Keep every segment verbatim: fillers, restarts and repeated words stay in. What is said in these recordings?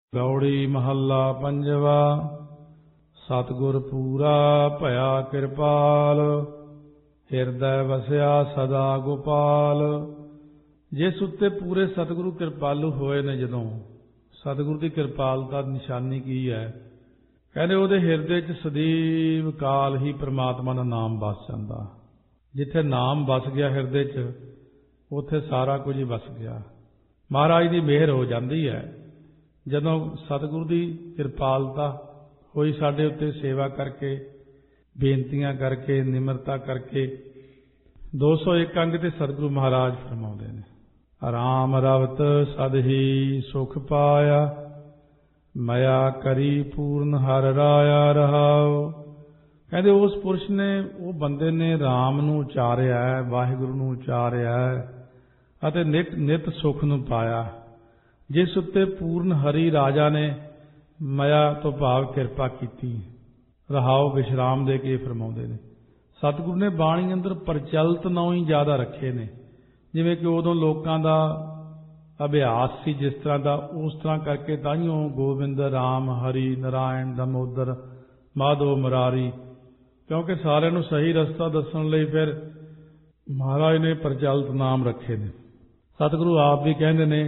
ਗੌੜੀ ਮਹੱਲਾ ਪੰਜਵਾ। ਸਤਿਗੁਰ ਪੂਰਾ ਭਇਆ ਕਿਰਪਾਲ, ਹਿਰਦੈ ਵਸਿਆ ਸਦਾ ਗੋਪਾਲ। ਜਿਸ ਉੱਤੇ ਪੂਰੇ ਸਤਿਗੁਰੂ ਕਿਰਪਾਲੂ ਹੋਏ ਨੇ, ਜਦੋਂ ਸਤਿਗੁਰੂ ਦੀ ਕਿਰਪਾਲਤਾ ਦੀ ਨਿਸ਼ਾਨੀ ਕੀ ਹੈ? ਕਹਿੰਦੇ ਉਹਦੇ ਹਿਰਦੇ 'ਚ ਸਦੀਵ ਕਾਲ ਹੀ ਪ੍ਰਮਾਤਮਾ ਦਾ ਨਾਮ ਵਸ ਜਾਂਦਾ। ਜਿੱਥੇ ਨਾਮ ਵਸ ਗਿਆ ਹਿਰਦੇ 'ਚ, ਉੱਥੇ ਸਾਰਾ ਕੁਝ ਹੀ ਵਸ ਗਿਆ। ਮਹਾਰਾਜ ਦੀ ਮਿਹਰ ਹੋ ਜਾਂਦੀ ਹੈ। ਜਦੋਂ ਸਤਿਗੁਰੂ ਦੀ ਕਿਰਪਾਲਤਾ ਹੋਈ ਸਾਡੇ ਉੱਤੇ, ਸੇਵਾ ਕਰਕੇ, ਬੇਨਤੀਆਂ ਕਰਕੇ, ਨਿਮਰਤਾ ਕਰਕੇ, ਦੋ ਸੌ ਇੱਕ ਅੰਗ ਤੇ ਸਤਿਗੁਰੂ ਮਹਾਰਾਜ ਫਰਮਾਉਂਦੇ ਨੇ, ਆਰਾਮ ਰਵਤ ਸਦ ਹੀ ਸੁਖ ਪਾਇਆ, ਮਇਆ ਕਰੀ ਪੂਰਨ ਹਰਿ ਰਾਇਆ ਰਹਾਉ। ਕਹਿੰਦੇ ਉਸ ਪੁਰਸ਼ ਨੇ, ਉਹ ਬੰਦੇ ਨੇ ਰਾਮ ਨੂੰ ਉਚਾਰਿਆ, ਵਾਹਿਗੁਰੂ ਨੂੰ ਉਚਾਰਿਆ ਅਤੇ ਨਿਤ ਨਿਤ ਸੁਖ ਨੂੰ ਪਾਇਆ। ਜਿਸ ਉੱਤੇ ਪੂਰਨ ਹਰੀ ਰਾਜਾ ਨੇ ਮਇਆ ਤੋਂ ਭਾਵ ਕਿਰਪਾ ਕੀਤੀ। ਰਹਾਉ ਵਿਸ਼ਰਾਮ ਦੇ ਕੇ ਫਰਮਾਉਂਦੇ ਨੇ, ਸਤਿਗੁਰੂ ਨੇ ਬਾਣੀ ਅੰਦਰ ਪ੍ਰਚਲਿਤ ਨੌ ਹੀ ਜ਼ਿਆਦਾ ਰੱਖੇ ਨੇ। ਜਿਵੇਂ ਕਿ ਉਦੋਂ ਲੋਕਾਂ ਦਾ ਅਭਿਆਸ ਸੀ ਜਿਸ ਤਰ੍ਹਾਂ ਦਾ, ਉਸ ਤਰ੍ਹਾਂ ਕਰਕੇ ਤਾਈਓ ਗੋਬਿੰਦ, ਰਾਮ, ਹਰੀ, ਨਾਰਾਇਣ, ਦਮੋਦਰ, ਮਾਧੋ, ਮੁਰਾਰੀ, ਕਿਉਂਕਿ ਸਾਰਿਆਂ ਨੂੰ ਸਹੀ ਰਸਤਾ ਦੱਸਣ ਲਈ ਫਿਰ ਮਹਾਰਾਜ ਨੇ ਪ੍ਰਚਲਿਤ ਨਾਮ ਰੱਖੇ ਨੇ। ਸਤਿਗੁਰੂ ਆਪ ਵੀ ਕਹਿੰਦੇ ਨੇ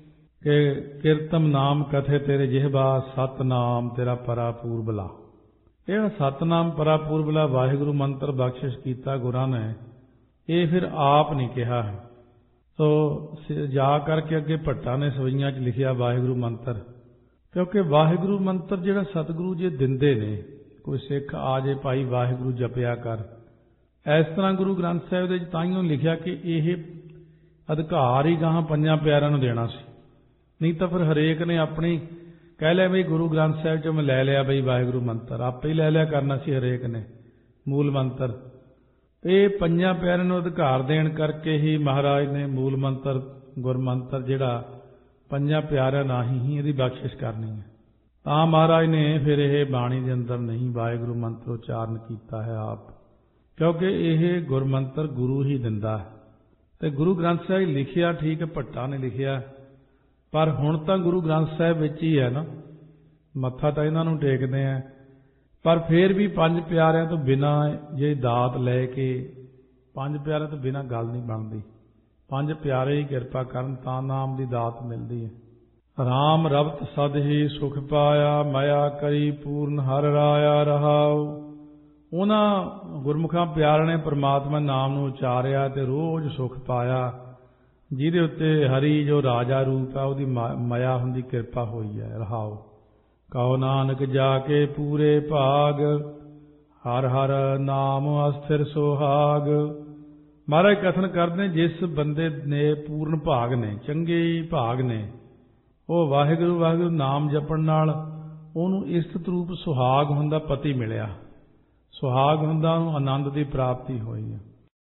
ਕਿ ਕੀਰਤਮ ਨਾਮ ਕਥੇ ਤੇਰੇ ਜਿਹਬਾ, ਸਤਨਾਮ ਤੇਰਾ ਪਰਾਪੂਰ ਬਲਾ। ਇਹ ਸਤਨਾਮ ਪਰਾਪੂਰ ਬਲਾ ਵਾਹਿਗੁਰੂ ਮੰਤਰ ਬਖਸ਼ਿਸ਼ ਕੀਤਾ ਗੁਰਾਂ ਨੇ, ਇਹ ਫਿਰ ਆਪ ਨਹੀਂ ਕਿਹਾ ਹੈ। ਸੋ ਜਾ ਕਰਕੇ ਅੱਗੇ ਭੱਟਾ ਨੇ ਸਵਈਆਂ 'ਚ ਲਿਖਿਆ ਵਾਹਿਗੁਰੂ ਮੰਤਰ, ਕਿਉਂਕਿ ਵਾਹਿਗੁਰੂ ਮੰਤਰ ਜਿਹੜਾ ਸਤਿਗੁਰੂ ਜੀ ਦਿੰਦੇ ਨੇ, ਕੋਈ ਸਿੱਖ ਆ ਜੇ ਭਾਈ ਵਾਹਿਗੁਰੂ ਜਪਿਆ ਕਰ, ਇਸ ਤਰ੍ਹਾਂ ਗੁਰੂ ਗ੍ਰੰਥ ਸਾਹਿਬ ਦੇ ਵਿੱਚ ਤਾਈਓ ਲਿਖਿਆ ਕਿ ਇਹ ਅਧਿਕਾਰ ਹੀ ਗਾਹਾਂ ਪੰਜਾਂ ਪਿਆਰਿਆਂ ਨੂੰ ਦੇਣਾ ਸੀ। ਨਹੀਂ ਤਾਂ ਫਿਰ ਹਰੇਕ ਨੇ ਆਪਣੀ ਕਹਿ ਲਿਆ ਬਈ ਗੁਰੂ ਗ੍ਰੰਥ ਸਾਹਿਬ 'ਚੋਂ ਮੈਂ ਲੈ ਲਿਆ ਬਈ ਵਾਹਿਗੁਰੂ ਮੰਤਰ, ਆਪੇ ਹੀ ਲੈ ਲਿਆ ਕਰਨਾ ਸੀ ਹਰੇਕ ਨੇ ਮੂਲ ਮੰਤਰ। ਇਹ ਪੰਜਾਂ ਪਿਆਰਿਆਂ ਨੂੰ ਅਧਿਕਾਰ ਦੇਣ ਕਰਕੇ ਹੀ ਮਹਾਰਾਜ ਨੇ ਮੂਲ ਮੰਤਰ, ਗੁਰਮੰਤਰ ਜਿਹੜਾ ਪੰਜਾਂ ਪਿਆਰਿਆਂ ਨਾਲ ਹੀ ਇਹਦੀ ਬਖਸ਼ਿਸ਼ ਕਰਨੀ ਹੈ। ਤਾਂ ਮਹਾਰਾਜ ਨੇ ਫਿਰ ਇਹ ਬਾਣੀ ਦੇ ਅੰਦਰ ਨਹੀਂ ਵਾਹਿਗੁਰੂ ਮੰਤਰ ਉਚਾਰਨ ਕੀਤਾ ਹੈ ਆਪ, ਕਿਉਂਕਿ ਇਹ ਗੁਰਮੰਤਰ ਗੁਰੂ ਹੀ ਦਿੰਦਾ ਹੈ। ਤੇ ਗੁਰੂ ਗ੍ਰੰਥ ਸਾਹਿਬ ਲਿਖਿਆ ਠੀਕ ਹੈ, ਭੱਟਾ ਨੇ ਲਿਖਿਆ, ਪਰ ਹੁਣ ਤਾਂ ਗੁਰੂ ਗ੍ਰੰਥ ਸਾਹਿਬ ਵਿੱਚ ਹੀ ਹੈ ਨਾ, ਮੱਥਾ ਤਾਂ ਇਹਨਾਂ ਨੂੰ ਟੇਕਦੇ ਆ, ਪਰ ਫਿਰ ਵੀ ਪੰਜ ਪਿਆਰਿਆਂ ਤੋਂ ਬਿਨਾਂ ਜੇ ਦਾਤ ਲੈ ਕੇ, ਪੰਜ ਪਿਆਰਿਆਂ ਤੋਂ ਬਿਨਾਂ ਗੱਲ ਨਹੀਂ ਬਣਦੀ। ਪੰਜ ਪਿਆਰੇ ਹੀ ਕਿਰਪਾ ਕਰਨ ਤਾਂ ਨਾਮ ਦੀ ਦਾਤ ਮਿਲਦੀ ਹੈ। ਰਾਮ ਰਵਤ ਸਦ ਹੀ ਸੁਖ ਪਾਇਆ, ਮਇਆ ਕਰੀ ਪੂਰਨ ਹਰਿ ਰਾਇਆ ਰਹਾਉ। ਉਹਨਾਂ ਗੁਰਮੁਖਾਂ ਪਿਆਰਿਆਂ ਨੇ ਪਰਮਾਤਮਾ ਨਾਮ ਨੂੰ ਉਚਾਰਿਆ ਤੇ ਰੋਜ਼ ਸੁਖ ਪਾਇਆ, ਜਿਹਦੇ ਉੱਤੇ ਹਰੀ ਜੋ ਰਾਜਾ ਰੂਪ ਹੈ ਉਹਦੀ ਮਾਇਆ ਹੁੰਦੀ ਕਿਰਪਾ ਹੋਈ ਹੈ। ਰਹਾਉ ਕਹੋ ਨਾਨਕ ਜਾ ਕੇ ਪੂਰੇ ਭਾਗ, ਹਰ ਹਰ ਨਾਮ ਅਸਥਿਰ ਸੁਹਾਗ। ਮਹਾਰਾਜ ਕਥਨ ਕਰਦੇ, ਜਿਸ ਬੰਦੇ ਨੇ ਪੂਰਨ ਭਾਗ ਨੇ, ਚੰਗੇ ਭਾਗ ਨੇ, ਉਹ ਵਾਹਿਗੁਰੂ ਵਾਹਿਗੁਰੂ ਨਾਮ ਜਪਣ ਨਾਲ ਉਹਨੂੰ ਇਸਤਤ ਰੂਪ ਸੁਹਾਗ ਹੁੰਦਾ ਪਤੀ ਮਿਲਿਆ। ਸੁਹਾਗ ਹੁੰਦਾ ਉਹਨੂੰ ਆਨੰਦ ਦੀ ਪ੍ਰਾਪਤੀ ਹੋਈ ਹੈ।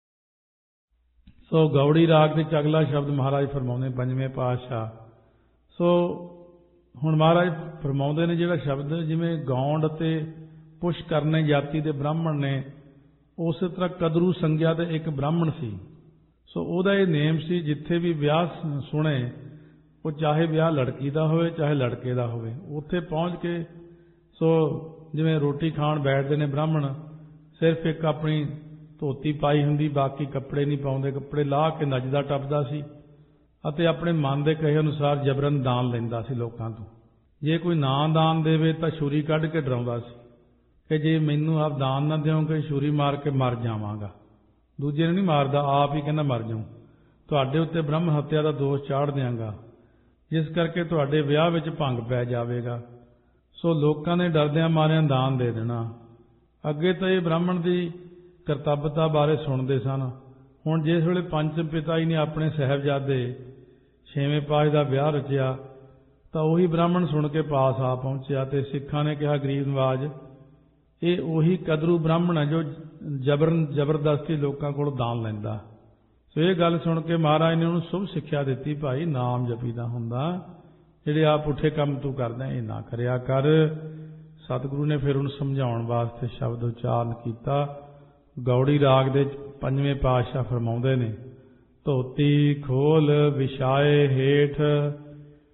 ਸੋ ਗੌੜੀ ਰਾਗ ਦੇ ਅਗਲਾ ਸ਼ਬਦ ਮਹਾਰਾਜ ਫਰਮਾਉਂਦੇ ਪੰਜਵੇਂ ਪਾਤਸ਼ਾਹ। ਸੋ ਹੁਣ ਮਹਾਰਾਜ ਫਰਮਾਉਂਦੇ ਨੇ ਜਿਹੜਾ ਸ਼ਬਦ, ਜਿਵੇਂ ਗੌਂਡ ਅਤੇ ਪੁਸ਼ ਕਰਨੇ ਜਾਤੀ ਦੇ ਬ੍ਰਾਹਮਣ ਨੇ, ਉਸੇ ਤਰ੍ਹਾਂ ਕਦਰੂ ਸੰਗਿਆ ਦੇ ਇੱਕ ਬ੍ਰਾਹਮਣ ਸੀ। ਸੋ ਉਹਦਾ ਇਹ ਨੇਮ ਸੀ, ਜਿੱਥੇ ਵੀ ਵਿਆਹ ਸੁਣੇ, ਉਹ ਚਾਹੇ ਵਿਆਹ ਲੜਕੀ ਦਾ ਹੋਵੇ ਚਾਹੇ ਲੜਕੇ ਦਾ ਹੋਵੇ, ਉੱਥੇ ਪਹੁੰਚ ਕੇ ਸੋ ਜਿਵੇਂ ਰੋਟੀ ਖਾਣ ਬੈਠਦੇ ਨੇ ਬ੍ਰਾਹਮਣ, ਸਿਰਫ ਇੱਕ ਆਪਣੀ ਧੋਤੀ ਪਾਈ ਹੁੰਦੀ, ਬਾਕੀ ਕੱਪੜੇ ਨਹੀਂ ਪਾਉਂਦੇ, ਕੱਪੜੇ ਲਾਹ ਕੇ ਨੱਚਦਾ ਟੱਪਦਾ ਸੀ ਅਤੇ ਆਪਣੇ ਮਨ ਦੇ ਕਹੇ ਅਨੁਸਾਰ ਜਬਰਨ ਦਾਨ ਲੈਂਦਾ ਸੀ ਲੋਕਾਂ ਤੋਂ। ਜੇ ਕੋਈ ਨਾ ਦਾਨ ਦੇਵੇ ਤਾਂ ਛੁਰੀ ਕੱਢ ਕੇ ਡਰਾਉਂਦਾ ਸੀ ਕਿ ਜੇ ਮੈਨੂੰ ਆਪ ਦਾਨ ਨਾ ਦਿਓਗੇ ਛੁਰੀ ਮਾਰ ਕੇ ਮਰ ਜਾਵਾਂਗਾ। ਦੂਜੇ ਨੂੰ ਨਹੀਂ ਮਾਰਦਾ, ਆਪ ਹੀ ਕਹਿੰਦਾ ਮਰ ਜਾਊਂ, ਤੁਹਾਡੇ ਉੱਤੇ ਬ੍ਰਹਮ ਹੱਤਿਆ ਦਾ ਦੋਸ਼ ਚਾੜ ਦਿਆਂਗਾ, ਜਿਸ ਕਰਕੇ ਤੁਹਾਡੇ ਵਿਆਹ ਵਿੱਚ ਭੰਗ ਪੈ ਜਾਵੇਗਾ। ਸੋ ਲੋਕਾਂ ਨੇ ਡਰਦਿਆਂ ਮਾਰਿਆਂ ਦਾਨ ਦੇ ਦੇਣਾ। ਅੱਗੇ ਤਾਂ ਇਹ ਬ੍ਰਾਹਮਣ ਦੀ ਕਰਤੱਵਤਾ ਬਾਰੇ ਸੁਣਦੇ ਸਨ। ਹੁਣ ਜਿਸ ਵੇਲੇ ਪੰਚਮ ਪਿਤਾ ਜੀ ਨੇ ਆਪਣੇ ਸਾਹਿਬਜ਼ਾਦੇ ਛੇਵੇਂ ਪਾਤਸ਼ਾਹ ਦਾ ਵਿਆਹ ਰਚਿਆ, ਤਾਂ ਉਹੀ ਬ੍ਰਾਹਮਣ ਸੁਣ ਕੇ ਪਾਸ ਆ ਪਹੁੰਚਿਆ ਤੇ ਸਿੱਖਾਂ ਨੇ ਕਿਹਾ, ਗਰੀਬ ਨਵਾਜ, ਇਹ ਉਹੀ ਕਦਰੂ ਬ੍ਰਾਹਮਣ ਹੈ ਜੋ ਜਬਰਨ ਜ਼ਬਰਦਸਤੀ ਲੋਕਾਂ ਕੋਲ ਦਾਨ ਲੈਂਦਾ। ਸੋ ਇਹ ਗੱਲ ਸੁਣ ਕੇ ਮਹਾਰਾਜ ਨੇ ਉਹਨੂੰ ਸ਼ੁਭ ਸਿੱਖਿਆ ਦਿੱਤੀ, ਭਾਈ ਨਾਮ ਜਪੀਦਾ ਹੁੰਦਾ, ਜਿਹੜੇ ਆਪ ਪੁੱਠੇ ਕੰਮ ਤੂੰ ਕਰਦਾ ਇਹ ਨਾ ਕਰਿਆ ਕਰ। ਸਤਿਗੁਰੂ ਨੇ ਫਿਰ ਉਹਨੂੰ ਸਮਝਾਉਣ ਵਾਸਤੇ ਸ਼ਬਦ ਉਚਾਰਨ ਕੀਤਾ। ਗੌੜੀ ਰਾਗ ਦੇ ਪੰਜਵੇਂ ਪਾਤਸ਼ਾਹ ਫਰਮਾਉਂਦੇ ਨੇ, ਧੋਤੀ ਖੋਲ ਵਿਛਾਏ ਹੇਠ,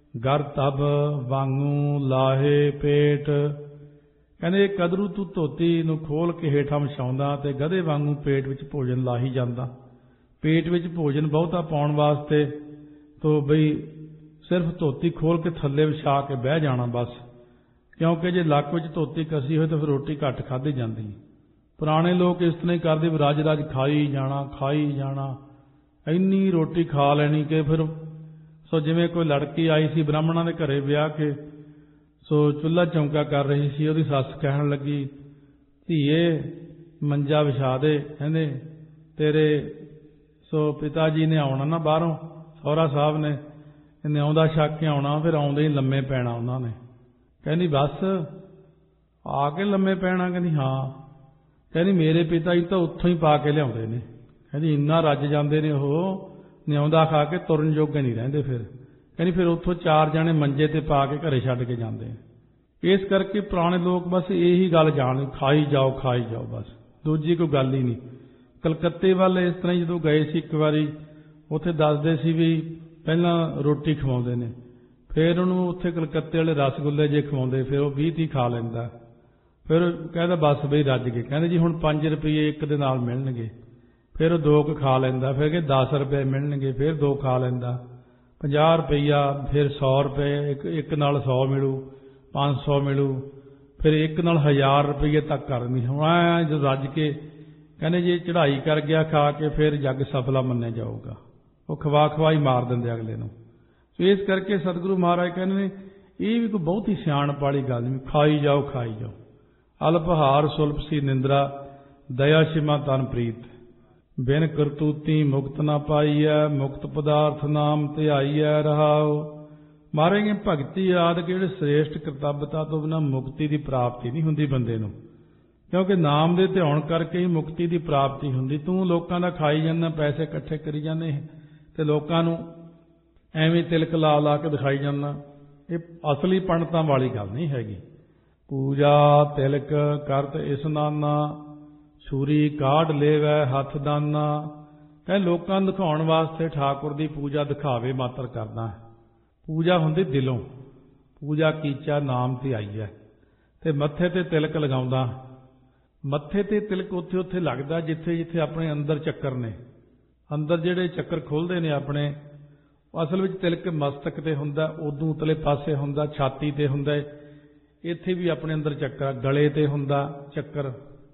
ਗਰ ਤਬ ਵਾਂਗੂ ਲਾਹੇ ਪੇਟ। ਕਹਿੰਦੇ ਕਦਰੂ ਤੂੰ ਧੋਤੀ ਨੂੰ ਖੋਲ ਕੇ ਹੇਠਾਂ ਵਿਛਾਉਂਦਾ ਤੇ ਗਧੇ ਵਾਂਗੂ ਪੇਟ ਵਿੱਚ ਭੋਜਨ ਲਾਹੀ ਜਾਂਦਾ। ਪੇਟ ਵਿੱਚ ਭੋਜਨ ਬਹੁਤਾ ਪਾਉਣ ਵਾਸਤੇ ਤੋ ਬਈ ਸਿਰਫ ਧੋਤੀ ਖੋਲ ਕੇ ਥੱਲੇ ਵਿਛਾ ਕੇ ਬਹਿ ਜਾਣਾ ਬਸ, ਕਿਉਂਕਿ ਜੇ ਲੱਕ ਵਿੱਚ ਧੋਤੀ ਕਸੀ ਹੋਏ ਤਾਂ ਫਿਰ ਰੋਟੀ ਘੱਟ ਖਾਧੀ ਜਾਂਦੀ। ਪੁਰਾਣੇ ਲੋਕ ਇਸ ਤਰ੍ਹਾਂ ਹੀ ਕਰਦੇ, ਰਜ ਰਜ ਖਾਈ ਜਾਣਾ ਖਾਈ ਜਾਣਾ, ਇੰਨੀ ਰੋਟੀ ਖਾ ਲੈਣੀ ਕਿ ਫਿਰ ਸੋ ਜਿਵੇਂ ਕੋਈ ਲੜਕੀ ਆਈ ਸੀ ਬ੍ਰਾਹਮਣਾਂ ਦੇ ਘਰੇ ਵਿਆਹ ਕੇ, ਸੋ ਚੁੱਲ੍ਹਾ ਚੌਂਕਾ ਕਰ ਰਹੀ ਸੀ। ਉਹਦੀ ਸੱਸ ਕਹਿਣ ਲੱਗੀ, ਧੀਏ ਮੰਜਾ ਵਿਛਾ ਦੇ, ਕਹਿੰਦੇ ਤੇਰੇ ਸੋ ਪਿਤਾ ਜੀ ਨੇ ਆਉਣਾ ਨਾ ਬਾਹਰੋਂ, ਸਹੁਰਾ ਸਾਹਿਬ ਨੇ, ਇਹਨੇ ਆਉਂਦਾ ਛੱਕ ਕੇ ਆਉਣਾ, ਫਿਰ ਆਉਂਦੇ ਹੀ ਲੰਮੇ ਪੈਣਾ ਉਹਨਾਂ ਨੇ। ਕਹਿੰਦੀ ਬਸ ਆ ਕੇ ਲੰਮੇ ਪੈਣਾ? ਕਹਿੰਦੀ ਹਾਂ। ਕਹਿੰਦੀ ਮੇਰੇ ਪਿਤਾ ਜੀ ਤਾਂ ਉੱਥੋਂ ਹੀ ਪਾ ਕੇ ਲਿਆਉਂਦੇ ਨੇ। ਕਹਿੰਦੀ ਇੰਨਾ ਰੱਜ ਜਾਂਦੇ ਨੇ ਉਹ, ਨਿਆਉਂਦਾ ਖਾ ਕੇ ਤੁਰਨ ਜੋਗੇ ਨਹੀਂ ਰਹਿੰਦੇ। ਫਿਰ ਕਹਿੰਦੀ ਫਿਰ ਉੱਥੋਂ ਚਾਰ ਜਾਣੇ ਮੰਜੇ ਤੇ ਪਾ ਕੇ ਘਰੇ ਛੱਡ ਕੇ ਜਾਂਦੇ। ਇਸ ਕਰਕੇ ਪੁਰਾਣੇ ਲੋਕ ਬਸ ਇਹੀ ਗੱਲ ਜਾਣਦੇ, ਖਾਈ ਜਾਓ ਖਾਈ ਜਾਓ ਬਸ, ਦੂਜੀ ਕੋਈ ਗੱਲ ਹੀ ਨਹੀਂ। ਕਲਕੱਤੇ ਵੱਲ ਇਸ ਤਰ੍ਹਾਂ ਹੀ ਜਦੋਂ ਗਏ ਸੀ ਇੱਕ ਵਾਰੀ, ਉੱਥੇ ਦੱਸਦੇ ਸੀ ਵੀ ਪਹਿਲਾਂ ਰੋਟੀ ਖਵਾਉਂਦੇ ਨੇ, ਫਿਰ ਉਹਨੂੰ ਉੱਥੇ ਕਲਕੱਤੇ ਵਾਲੇ ਰਸਗੁੱਲੇ ਜੇ ਖਵਾਉਂਦੇ, ਫਿਰ ਉਹ ਵੀਹ ਤੀਹ ਖਾ ਲੈਂਦਾ। ਫਿਰ ਕਹਿੰਦਾ ਬਸ ਬਈ ਰੱਜ ਗਏ। ਕਹਿੰਦੇ ਜੀ ਹੁਣ ਪੰਜ ਰੁਪਈਏ ਇੱਕ ਦੇ ਨਾਲ ਮਿਲਣਗੇ, ਫਿਰ ਉਹ ਦੋ ਕੁ ਖਾ ਲੈਂਦਾ। ਫਿਰ ਕਿ ਦਸ ਰੁਪਏ ਮਿਲਣਗੇ, ਫਿਰ ਦੋ ਖਾ ਲੈਂਦਾ। ਪੰਜਾਹ ਰੁਪਈਆ, ਫਿਰ ਸੌ ਰੁਪਏ, ਇੱਕ ਇੱਕ ਨਾਲ ਸੌ ਮਿਲੂ, ਪੰਜ ਸੌ ਮਿਲੂ, ਫਿਰ ਇੱਕ ਨਾਲ ਹਜ਼ਾਰ ਰੁਪਈਏ ਤੱਕ ਕਰਨੀ। ਹੁਣ ਐ ਜਦੋਂ ਰੱਜ ਕੇ ਕਹਿੰਦੇ ਜੇ ਚੜ੍ਹਾਈ ਕਰ ਗਿਆ ਖਾ ਕੇ, ਫਿਰ ਜੱਗ ਸਫਲਾ ਮੰਨਿਆ ਜਾਊਗਾ। ਉਹ ਖਵਾ ਖਵਾਈ ਮਾਰ ਦਿੰਦੇ ਅਗਲੇ ਨੂੰ। ਇਸ ਕਰਕੇ ਸਤਿਗੁਰੂ ਮਹਾਰਾਜ ਕਹਿੰਦੇ ਨੇ ਇਹ ਵੀ ਕੋਈ ਬਹੁਤੀ ਸਿਆਣਪ ਵਾਲੀ ਗੱਲ ਨਹੀਂ, ਖਾਈ ਜਾਓ ਖਾਈ ਜਾਓ। ਅਲਪਹਾਰ ਸੁਲਭ ਸੀ ਨਿੰਦਰਾ, ਦਇਆ ਸ਼ਿਮਾ ਤਨ ਪ੍ਰੀਤ। ਬਿਨ ਕਰਤੂਤੀ ਮੁਕਤ ਨਾ ਪਾਈਐ, ਮੁਕਤ ਪਦਾਰਥ ਨਾਮ ਧਿਆਈਐ ਰਹਾਉ। ਮਾਰੇਗੇ ਭਗਤੀ ਆਦਿ ਜਿਹੜੇ ਸ੍ਰੇਸ਼ਟ ਕਰਤੱਵਤਾ ਤੋਂ ਬਿਨਾਂ ਮੁਕਤੀ ਦੀ ਪ੍ਰਾਪਤੀ ਨਹੀਂ ਹੁੰਦੀ ਬੰਦੇ ਨੂੰ, ਕਿਉਂਕਿ ਨਾਮ ਦੇ ਧਿਆਨ ਕਰਕੇ ਹੀ ਮੁਕਤੀ ਦੀ ਪ੍ਰਾਪਤੀ ਹੁੰਦੀ। ਤੂੰ ਲੋਕਾਂ ਦਾ ਖਾਈ ਜਾਂਦਾ, ਪੈਸੇ ਇਕੱਠੇ ਕਰੀ ਜਾਂਦੇ ਤੇ ਲੋਕਾਂ ਨੂੰ ਐਵੇਂ ਤਿਲਕ ਲਾ ਲਾ ਕੇ ਦਿਖਾਈ ਜਾਂਦਾ, ਇਹ ਅਸਲੀ ਪੰਡਤਾਂ ਵਾਲੀ ਗੱਲ ਨਹੀਂ ਹੈਗੀ। ਪੂਜਾ ਤਿਲਕ ਕਰਤ ਇਸਨਾਨਾ, ਛੁਰੀ ਕਾਢ ਲੇਵੈ ਹੱਥ ਦਾਨਾ। ਕਹੇ ਲੋਕਾਂ ਨੂੰ ਦਿਖਾਉਣ ਵਾਸਤੇ ਠਾਕੁਰ ਦੀ ਪੂਜਾ ਦਿਖਾਵੇ ਮਾਤਰ ਕਰਦਾ ਹੈ। ਪੂਜਾ ਹੁੰਦੀ ਦਿਲੋਂ, ਪੂਜਾ ਕੀਚਾ ਨਾਮ ਧਿਆਈਐ। ਤੇ ਮੱਥੇ ਤੇ ਤਿਲਕ ਲਗਾਉਂਦਾ, ਮੱਥੇ ਤੇ ਤਿਲਕ ਉੱਥੇ ਉੱਥੇ ਲੱਗਦਾ ਜਿੱਥੇ ਜਿੱਥੇ ਆਪਣੇ ਅੰਦਰ ਚੱਕਰ ਨੇ। ਅੰਦਰ ਜਿਹੜੇ ਚੱਕਰ ਖੁੱਲ੍ਹਦੇ ਨੇ ਆਪਣੇ, ਅਸਲ ਵਿੱਚ ਤਿਲਕ ਮਸਤਕ ਤੇ ਹੁੰਦਾ, ਉਦੋਂ ਉਤਲੇ ਪਾਸੇ ਹੁੰਦਾ, ਛਾਤੀ ਤੇ ਹੁੰਦਾ, ਇੱਥੇ ਵੀ ਆਪਣੇ ਅੰਦਰ ਚੱਕਰ, ਗਲੇ ਤੇ ਹੁੰਦਾ ਚੱਕਰ,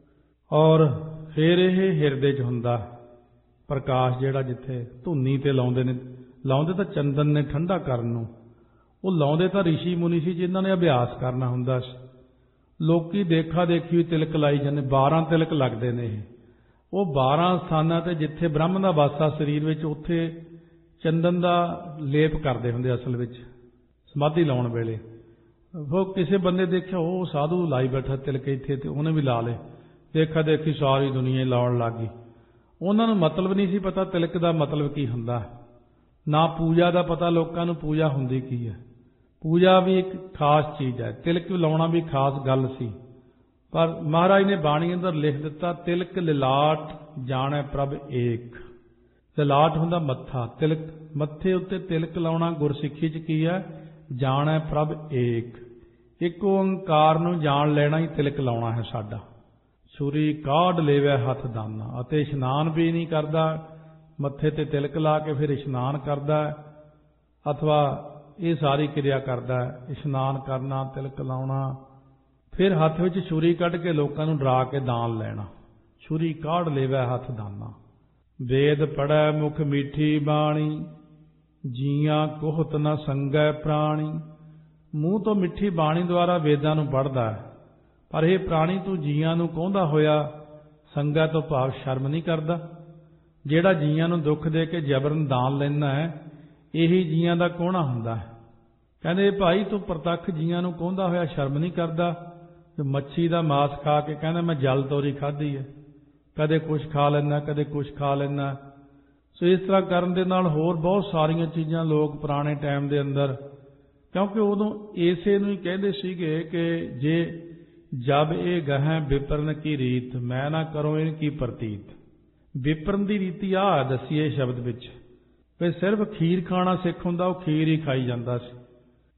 ਔਰ ਫਿਰ ਇਹ ਹਿਰਦੇ 'ਚ ਹੁੰਦਾ ਪ੍ਰਕਾਸ਼, ਜਿਹੜਾ ਜਿੱਥੇ ਧੁੰਨੀ ਤੇ ਲਾਉਂਦੇ ਨੇ। ਲਾਉਂਦੇ ਤਾਂ ਚੰਦਨ ਨੇ ਠੰਡਾ ਕਰਨ ਨੂੰ, ਉਹ ਲਾਉਂਦੇ ਤਾਂ ਰਿਸ਼ੀ ਮੁਨੀ ਸੀ ਜਿਨ੍ਹਾਂ ਨੇ ਅਭਿਆਸ ਕਰਨਾ ਹੁੰਦਾ ਸੀ। ਲੋਕੀ ਦੇਖਾ ਦੇਖੀ ਤਿਲਕ ਲਾਈ ਜਾਂਦੇ, ਬਾਰਾਂ ਤਿਲਕ ਲੱਗਦੇ ਨੇ ਇਹ। ਉਹ ਬਾਰਾਂ ਸਥਾਨਾਂ ਤੇ ਜਿੱਥੇ ਬ੍ਰਹਮ ਦਾ ਵਾਸਾ ਸਰੀਰ ਵਿੱਚ, ਉੱਥੇ ਚੰਦਨ ਦਾ ਲੇਪ ਕਰਦੇ ਹੁੰਦੇ ਅਸਲ ਵਿੱਚ ਸਮਾਧੀ ਲਾਉਣ ਵੇਲੇ। ਉਹ ਕਿਸੇ ਬੰਦੇ ਦੇਖਿਆ ਉਹ ਸਾਧੂ ਲਾਈ ਬੈਠਾ ਤਿਲਕ ਇੱਥੇ, ਤੇ ਉਹਨੇ ਵੀ ਲਾ ਲਏ। ਦੇਖਾ ਦੇਖੀ ਸਾਰੀ ਦੁਨੀਆ ਲਾਉਣ ਲੱਗ ਗਈ। ਉਹਨਾਂ ਨੂੰ ਮਤਲਬ ਨਹੀਂ ਸੀ ਪਤਾ ਤਿਲਕ ਦਾ ਮਤਲਬ ਕੀ ਹੁੰਦਾ, ਨਾ ਪੂਜਾ ਦਾ ਪਤਾ ਲੋਕਾਂ ਨੂੰ ਪੂਜਾ ਹੁੰਦੀ ਕੀ ਹੈ। ਪੂਜਾ ਵੀ ਇੱਕ ਖਾਸ ਚੀਜ਼ ਹੈ, ਤਿਲਕ ਲਾਉਣਾ ਵੀ ਖਾਸ ਗੱਲ ਸੀ। ਪਰ ਮਹਾਰਾਜ ਨੇ ਬਾਣੀ ਅੰਦਰ ਲਿਖ ਦਿੱਤਾ, ਤਿਲਕ ਲਿਲਾਟ ਜਾਣੈ ਪ੍ਰਭ ਏਕ। ਲਿਲਾਟ ਹੁੰਦਾ ਮੱਥਾ, ਤਿਲਕ ਮੱਥੇ ਉੱਤੇ ਤਿਲਕ ਲਾਉਣਾ ਗੁਰਸਿੱਖੀ 'ਚ ਕੀ ਹੈ, ਜਾਣੈ ਪ੍ਰਭ ਏਕ। ਇੱਕ ਓੰਕਾਰ ਨੂੰ ਜਾਣ ਲੈਣਾ ਹੀ ਤਿਲਕ ਲਾਉਣਾ ਹੈ ਸਾਡਾ। ਛੁਰੀ ਕਾਢ ਲੇਵੈ ਹੱਥ ਦਾਨਾ। ਅਤੇ ਇਸ਼ਨਾਨ ਵੀ ਨਹੀਂ ਕਰਦਾ, ਮੱਥੇ ਤੇ ਤਿਲਕ ਲਾ ਕੇ ਫਿਰ ਇਸ਼ਨਾਨ ਕਰਦਾ, ਅਥਵਾ ਇਹ ਸਾਰੀ ਕਿਰਿਆ ਕਰਦਾ, ਇਸ਼ਨਾਨ ਕਰਨਾ, ਤਿਲਕ ਲਾਉਣਾ, ਫਿਰ ਹੱਥ ਵਿੱਚ ਛੁਰੀ ਕੱਢ ਕੇ ਲੋਕਾਂ ਨੂੰ ਡਰਾ ਕੇ ਦਾਨ ਲੈਣਾ। ਛੁਰੀ ਕਾਢ ਲੇਵੈ ਹੱਥ ਦਾਨਾ। ਵੇਦ ਪੜ੍ਹੈ ਮੁਖ ਮੀਠੀ ਬਾਣੀ, ਜੀਆਂ ਕੋਹਤ ਨ ਸੰਗੈ ਪ੍ਰਾਣੀ। ਮੂੰਹ ਤੋਂ ਮਿੱਠੀ ਬਾਣੀ ਦੁਆਰਾ ਵੇਦਾਂ ਨੂੰ ਪੜ੍ਹਦਾ ਹੈ, ਪਰ ਇਹ ਪ੍ਰਾਣੀ ਤੂੰ ਜੀਆਂ ਨੂੰ ਕਹੁੰਦਾ ਹੋਇਆ ਸੰਗੈ ਤੋਂ ਭਾਵ ਸ਼ਰਮ ਨਹੀਂ ਕਰਦਾ। ਜਿਹੜਾ ਜੀਆਂ ਨੂੰ ਦੁੱਖ ਦੇ ਕੇ ਜਬਰਨ ਦਾਨ ਲੈਂਦਾ ਹੈ, ਇਹੀ ਜੀਆਂ ਦਾ ਕੋਹਣਾ ਹੁੰਦਾ ਹੈ। ਕਹਿੰਦੇ ਭਾਈ ਤੂੰ ਪ੍ਰਤੱਖ ਜੀਆਂ ਨੂੰ ਕਹੁੰਦਾ ਹੋਇਆ ਸ਼ਰਮ ਨਹੀਂ ਕਰਦਾ, ਜੋ ਮੱਛੀ ਦਾ ਮਾਸ ਖਾ ਕੇ ਕਹਿੰਦਾ ਮੈਂ ਜਲ ਤੋਰੀ ਖਾਧੀ ਹੈ, ਕਦੇ ਕੁਛ ਖਾ ਲੈਂਦਾ ਕਦੇ ਕੁਛ ਖਾ ਲੈਂਦਾ। ਸੋ ਇਸ ਤਰ੍ਹਾਂ ਕਰਨ ਦੇ ਨਾਲ ਹੋਰ ਬਹੁਤ ਸਾਰੀਆਂ ਚੀਜ਼ਾਂ ਲੋਕ ਪੁਰਾਣੇ ਟਾਈਮ ਦੇ ਅੰਦਰ, ਕਿਉਂਕਿ ਉਦੋਂ ਇਸੇ ਨੂੰ ਹੀ ਕਹਿੰਦੇ ਸੀਗੇ ਕਿ ਜੇ ਜਬ ਇਹ ਗਹਿ ਵਿਪਰਨ ਕੀ ਰੀਤ, ਮੈਂ ਨਾ ਕਰੋ ਇਹ ਕੀ ਪ੍ਰਤੀਤ। ਵਿਪਰਨ ਦੀ ਰੀਤੀ ਆਹ ਦੱਸੀ ਇਹ ਸ਼ਬਦ ਵਿੱਚ, ਵੀ ਸਿਰਫ ਖੀਰ ਖਾਣਾ ਸਿੱਖ ਹੁੰਦਾ, ਉਹ ਖੀਰ ਹੀ ਖਾਈ ਜਾਂਦਾ ਸੀ।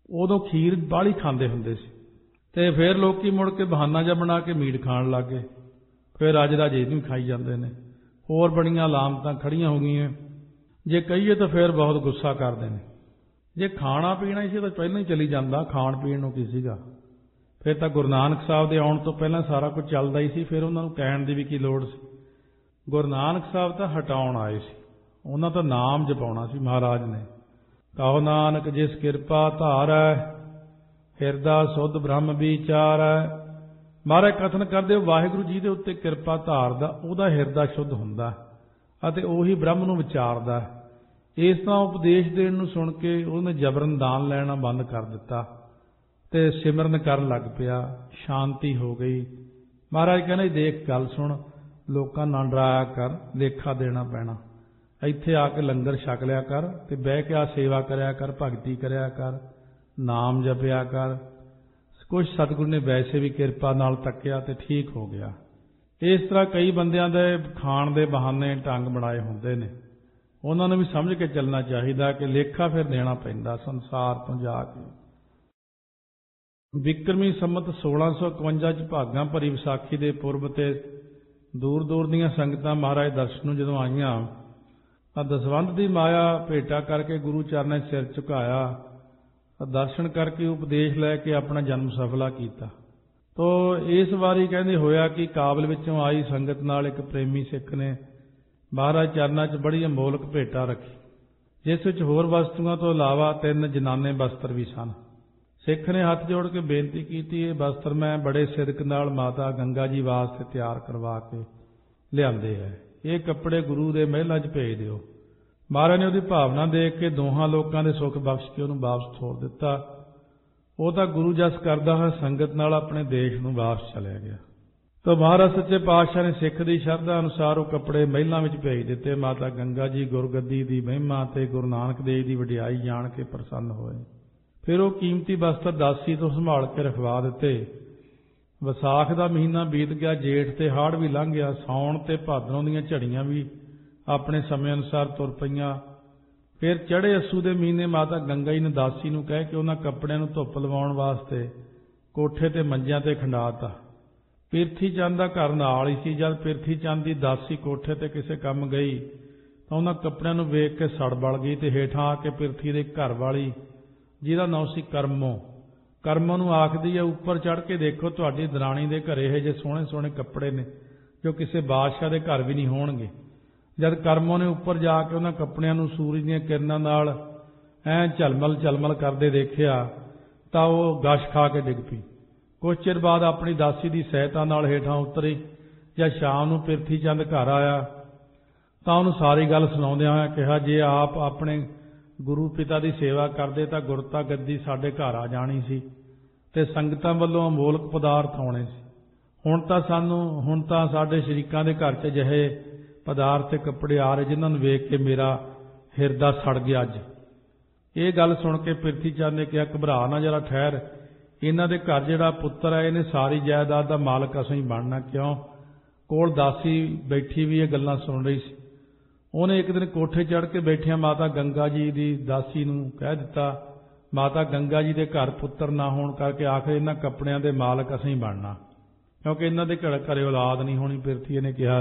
ਉਦੋਂ ਖੀਰ ਬਾਹਲੀ ਖਾਂਦੇ ਹੁੰਦੇ ਸੀ ਤੇ ਫਿਰ ਲੋਕੀ ਮੁੜ ਕੇ ਬਹਾਨਾ ਜਿਹਾ ਬਣਾ ਕੇ ਮੀਟ ਖਾਣ ਲੱਗ ਗਏ। ਫਿਰ ਅੱਜ ਰਾਜੇ ਨੂੰ ਖਾਈ ਜਾਂਦੇ ਨੇ। ਹੋਰ ਬੜੀਆਂ ਲਾਮਤਾਂ ਖੜੀਆਂ ਹੋ ਗਈਆਂ। ਜੇ ਕਹੀਏ ਤਾਂ ਫਿਰ ਬਹੁਤ ਗੁੱਸਾ ਕਰਦੇ ਨੇ। ਜੇ ਖਾਣਾ ਪੀਣਾ ਹੀ ਸੀ ਤਾਂ ਪਹਿਲਾਂ ਹੀ ਚਲੀ ਜਾਂਦਾ, ਖਾਣ ਪੀਣ ਨੂੰ ਕੀ ਸੀਗਾ। ਫਿਰ ਤਾਂ ਗੁਰੂ ਨਾਨਕ ਸਾਹਿਬ ਦੇ ਆਉਣ ਤੋਂ ਪਹਿਲਾਂ ਸਾਰਾ ਕੁਝ ਚੱਲਦਾ ਹੀ ਸੀ, ਫਿਰ ਉਹਨਾਂ ਨੂੰ ਕਹਿਣ ਦੀ ਵੀ ਕੀ ਲੋੜ ਸੀ। ਗੁਰੂ ਨਾਨਕ ਸਾਹਿਬ ਤਾਂ ਹਟਾਉਣ ਆਏ ਸੀ, ਉਹਨਾਂ ਤਾਂ ਨਾਮ ਜਪਾਉਣਾ ਸੀ ਮਹਾਰਾਜ ਨੇ। ਕਹੋ ਨਾਨਕ ਜਿਸ ਕਿਰਪਾ ਧਾਰੈ, ਹਿਰਦਾ ਸੁਧ ਬ੍ਰਹਮ ਵਿਚਾਰੈ। ਮਹਾਰਾਜ ਕਥਨ ਕਰਦੇ ਹੋ ਵਾਹਿਗੁਰੂ ਜੀ ਦੇ ਉੱਤੇ ਕਿਰਪਾ ਧਾਰਦਾ, ਉਹਦਾ ਹਿਰਦਾ ਸ਼ੁੱਧ ਹੁੰਦਾ ਅਤੇ ਉਹੀ ਬ੍ਰਹਮ ਨੂੰ ਵਿਚਾਰਦਾ। ਇਸ ਤਰ੍ਹਾਂ ਉਪਦੇਸ਼ ਦੇਣ ਨੂੰ ਸੁਣ ਕੇ ਉਹਨੇ ਜਬਰਨ ਦਾਨ ਲੈਣਾ ਬੰਦ ਕਰ ਦਿੱਤਾ ਤੇ ਸਿਮਰਨ ਕਰਨ ਲੱਗ ਪਿਆ। ਸ਼ਾਂਤੀ ਹੋ ਗਈ। ਮਹਾਰਾਜ ਕਹਿੰਦੇ ਦੇਖ ਗੱਲ ਸੁਣ, ਲੋਕਾਂ ਨਾਲ ਡਰਾਇਆ ਕਰ, ਲੇਖਾ ਦੇਣਾ ਪੈਣਾ। ਇੱਥੇ ਆ ਕੇ ਲੰਗਰ ਛਕ ਲਿਆ ਕਰ ਤੇ ਬਹਿ ਕੇ ਆ ਸੇਵਾ ਕਰਿਆ ਕਰ, ਭਗਤੀ ਕਰਿਆ ਕਰ, ਨਾਮ ਜਪਿਆ ਕਰ। ਕੁਛ ਸਤਿਗੁਰੂ ਨੇ ਵੈਸੇ ਵੀ ਕਿਰਪਾ ਨਾਲ ਤੱਕਿਆ ਤੇ ਠੀਕ ਹੋ ਗਿਆ। ਇਸ ਤਰ੍ਹਾਂ ਕਈ ਬੰਦਿਆਂ ਦੇ ਖਾਣ ਦੇ ਬਹਾਨੇ ਢੰਗ ਬਣਾਏ ਹੁੰਦੇ ਨੇ। ਉਹਨਾਂ ਨੂੰ ਵੀ ਸਮਝ ਕੇ ਚੱਲਣਾ ਚਾਹੀਦਾ ਕਿ ਲੇਖਾ ਫਿਰ ਦੇਣਾ ਪੈਂਦਾ ਸੰਸਾਰ ਤੋਂ ਜਾ ਕੇ। ਵਿਕਰਮੀ ਸੰਮਤ ਸੋਲਾਂ ਸੌ ਇਕਵੰਜਾ ਚ ਭਾਗਾਂ ਭਰੀ ਵਿਸਾਖੀ ਦੇ ਪੁਰਬ ਤੇ ਦੂਰ ਦੂਰ ਦੀਆਂ ਸੰਗਤਾਂ ਮਹਾਰਾਜ ਦਰਸ਼ਨ ਨੂੰ ਜਦੋਂ ਆਈਆਂ ਤਾਂ ਦਸਵੰਧ ਦੀ ਮਾਇਆ ਭੇਟਾ ਕਰਕੇ ਗੁਰੂ ਚਰਨਾਂ 'ਚ ਸਿਰ ਝੁਕਾਇਆ। ਦਰਸ਼ਨ ਕਰਕੇ ਉਪਦੇਸ਼ ਲੈ ਕੇ ਆਪਣਾ ਜਨਮ ਸਫਲਾ ਕੀਤਾ। ਤੋ ਇਸ ਵਾਰੀ ਕਹਿੰਦੇ ਹੋਇਆ ਕਿ ਕਾਬਲ ਵਿੱਚੋਂ ਆਈ ਸੰਗਤ ਨਾਲ ਇੱਕ ਪ੍ਰੇਮੀ ਸਿੱਖ ਨੇ ਮਹਾਰਾਜ ਚਰਨਾਂ 'ਚ ਬੜੀ ਅਮੋਲਕ ਭੇਟਾ ਰੱਖੀ, ਜਿਸ ਵਿੱਚ ਹੋਰ ਵਸਤੂਆਂ ਤੋਂ ਇਲਾਵਾ ਤਿੰਨ ਜਨਾਨੇ ਬਸਤਰ ਵੀ ਸਨ। ਸਿੱਖ ਨੇ ਹੱਥ ਜੋੜ ਕੇ ਬੇਨਤੀ ਕੀਤੀ, ਇਹ ਬਸਤਰ ਮੈਂ ਬੜੇ ਸਿਦਕ ਨਾਲ ਮਾਤਾ ਗੰਗਾ ਜੀ ਵਾਸਤੇ ਤਿਆਰ ਕਰਵਾ ਕੇ ਲਿਆਂਦੇ ਹੈ, ਇਹ ਕੱਪੜੇ ਗੁਰੂ ਦੇ ਮਹਿਲਾਂ 'ਚ ਭੇਜ ਦਿਓ। ਮਹਾਰਾਜ ਨੇ ਉਹਦੀ ਭਾਵਨਾ ਦੇਖ ਕੇ ਦੋਹਾਂ ਲੋਕਾਂ ਦੇ ਸੁੱਖ ਬਖਸ਼ ਕੇ ਉਹਨੂੰ ਵਾਪਸ ਤੋਰ ਦਿੱਤਾ। ਉਹ ਤਾਂ ਗੁਰੂ ਜਸ ਕਰਦਾ ਹੋਇਆ ਸੰਗਤ ਨਾਲ ਆਪਣੇ ਦੇਸ਼ ਨੂੰ ਵਾਪਸ ਚਲਿਆ ਗਿਆ। ਤਾਂ ਮਹਾਰਾਜ ਸੱਚੇ ਪਾਤਸ਼ਾਹ ਨੇ ਸਿੱਖ ਦੀ ਸ਼ਰਧਾ ਅਨੁਸਾਰ ਉਹ ਕੱਪੜੇ ਮਹਿਲਾਂ ਵਿੱਚ ਭੇਜ ਦਿੱਤੇ। ਮਾਤਾ ਗੰਗਾ ਜੀ ਗੁਰਗੱਦੀ ਦੀ ਮਹਿਮਾ ਤੇ ਗੁਰੂ ਨਾਨਕ ਦੇਵ ਦੀ ਵਡਿਆਈ ਜਾਣ ਕੇ ਪ੍ਰਸੰਨ ਹੋਏ। ਫਿਰ ਉਹ ਕੀਮਤੀ ਬਸਤਰ ਦਾਸੀ ਤੋਂ ਸੰਭਾਲ ਕੇ ਰਖਵਾ ਦਿੱਤੇ। ਵਿਸਾਖ ਦਾ ਮਹੀਨਾ ਬੀਤ ਗਿਆ, ਜੇਠ ਤੇ ਹਾੜ ਵੀ ਲੰਘ ਗਿਆ, ਸਾਉਣ ਤੇ ਭਾਦਰੋਂ ਦੀਆਂ ਝੜੀਆਂ ਵੀ ਆਪਣੇ ਸਮੇਂ ਅਨੁਸਾਰ ਤੁਰ ਪਈਆਂ। ਫਿਰ ਚੜ੍ਹੇ ਅੱਸੂ ਦੇ ਮਹੀਨੇ ਮਾਤਾ ਗੰਗਾ ਜੀ ਨੇ ਦਾਸੀ ਨੂੰ ਕਹਿ ਕੇ ਉਹਨਾਂ ਕੱਪੜਿਆਂ ਨੂੰ ਧੁੱਪ ਲਵਾਉਣ ਵਾਸਤੇ ਕੋਠੇ ਤੇ ਮੰਜਿਆਂ ਤੇ ਖੰਡਾਤਾ। ਪਿਰਥੀ ਚੰਦ ਦਾ ਘਰ ਨਾਲ ਹੀ ਸੀ। ਜਦ ਪਿਰਥੀ ਚੰਦ ਦੀ ਦਾਸੀ ਕੋਠੇ ਤੇ ਕਿਸੇ ਕੰਮ ਗਈ ਤਾਂ ਉਹਨਾਂ ਕੱਪੜਿਆਂ ਨੂੰ ਵੇਖ ਕੇ ਸੜ ਬਲ ਗਈ ਤੇ ਹੇਠਾਂ ਆ ਕੇ ਪਿਰਥੀ ਦੇ ਘਰ ਵਾਲੀ, ਜਿਹਦਾ ਨਾਂ ਸੀ ਕਰਮੋ, ਕਰਮੋ ਨੂੰ ਆਖਦੀ ਹੈ, ਉੱਪਰ ਚੜ੍ਹ ਕੇ ਦੇਖੋ ਤੁਹਾਡੀ ਦਰਾਣੀ ਦੇ ਘਰੇ ਇਹ ਜੇ ਸੋਹਣੇ ਸੋਹਣੇ ਕੱਪੜੇ ਨੇ ਜੋ ਕਿਸੇ ਬਾਦਸ਼ਾਹ ਦੇ ਘਰ ਵੀ ਨਹੀਂ ਹੋਣਗੇ। ਜਦ ਕਰਮੋ ਨੇ ਉੱਪਰ ਜਾ ਕੇ ਉਹਨਾਂ ਕੱਪੜਿਆਂ ਨੂੰ ਸੂਰਜ ਦੀਆਂ ਕਿਰਨਾਂ ਨਾਲ ਐਂ ਝਲਮਲ ਝਲਮਲ ਕਰਦੇ ਦੇਖਿਆ ਤਾਂ ਉਹ ਗਸ਼ ਖਾ ਕੇ ਡਿੱਗ ਪਈ। ਕੁਝ ਚਿਰ ਬਾਅਦ ਆਪਣੀ ਦਾਸੀ ਦੀ ਸਹਾਇਤਾ ਨਾਲ ਹੇਠਾਂ ਉਤਰੀ। ਜਦ ਸ਼ਾਮ ਨੂੰ ਪਿਰਥੀ ਚੰਦ ਘਰ ਆਇਆ ਤਾਂ ਉਹਨੂੰ ਸਾਰੀ ਗੱਲ ਸੁਣਾਉਂਦਿਆਂ ਹੋਇਆ ਕਿਹਾ, ਜੇ ਆਪ ਆਪਣੇ ਗੁਰੂ ਪਿਤਾ ਦੀ ਸੇਵਾ ਕਰਦੇ ਤਾਂ ਗੁਰਤਾ ਗੱਦੀ ਸਾਡੇ ਘਰ ਆ ਜਾਣੀ ਸੀ ਤੇ ਸੰਗਤਾਂ ਵੱਲੋਂ ਅਮੋਲਕ ਪਦਾਰਥ ਆਉਣੇ ਸੀ। ਹੁਣ ਤਾਂ ਸਾਨੂੰ ਹੁਣ ਤਾਂ ਸਾਡੇ ਸ਼ਰੀਕਾਂ ਦੇ ਘਰ 'ਚ ਅਜਿਹੇ ਪਦਾਰਥ ਤੇ ਕੱਪੜੇ ਆ ਰਹੇ ਜਿਨ੍ਹਾਂ ਨੂੰ ਵੇਖ ਕੇ ਮੇਰਾ ਹਿਰਦਾ ਸੜ ਗਿਆ। ਅੱਜ ਇਹ ਗੱਲ ਸੁਣ ਕੇ ਪਿਰਥੀ ਚੰਦ ਨੇ ਕਿਹਾ, ਘਬਰਾ ਨਾ ਜਰਾ ਠਹਿਰ, ਇਹਨਾਂ ਦੇ ਘਰ ਜਿਹੜਾ ਪੁੱਤਰ ਹੈ ਇਹਨੇ ਸਾਰੀ ਜਾਇਦਾਦ ਦਾ ਮਾਲਕ ਅਸੀਂ ਬਣਨਾ। ਕਿਉਂ? ਕੋਲ ਦਾਸੀ ਬੈਠੀ ਵੀ ਇਹ ਗੱਲਾਂ ਸੁਣ ਰਹੀ ਸੀ। ਉਹਨੇ ਇੱਕ ਦਿਨ ਕੋਠੇ ਚੜ੍ਹ ਕੇ ਬੈਠਿਆਂ ਮਾਤਾ ਗੰਗਾ ਜੀ ਦੀ ਦਾਸੀ ਨੂੰ ਕਹਿ ਦਿੱਤਾ, ਮਾਤਾ ਗੰਗਾ ਜੀ ਦੇ ਘਰ ਪੁੱਤਰ ਨਾ ਹੋਣ ਕਰਕੇ ਆਖਰ ਇਹਨਾਂ ਕੱਪੜਿਆਂ ਦੇ ਮਾਲਕ ਅਸੀਂ ਬਣਨਾ, ਕਿਉਂਕਿ ਇਹਨਾਂ ਦੇ ਘਰ ਘਰੇ ਔਲਾਦ ਨਹੀਂ ਹੋਣੀ। ਪਿਰਥੀ ਨੇ ਕਿਹਾ।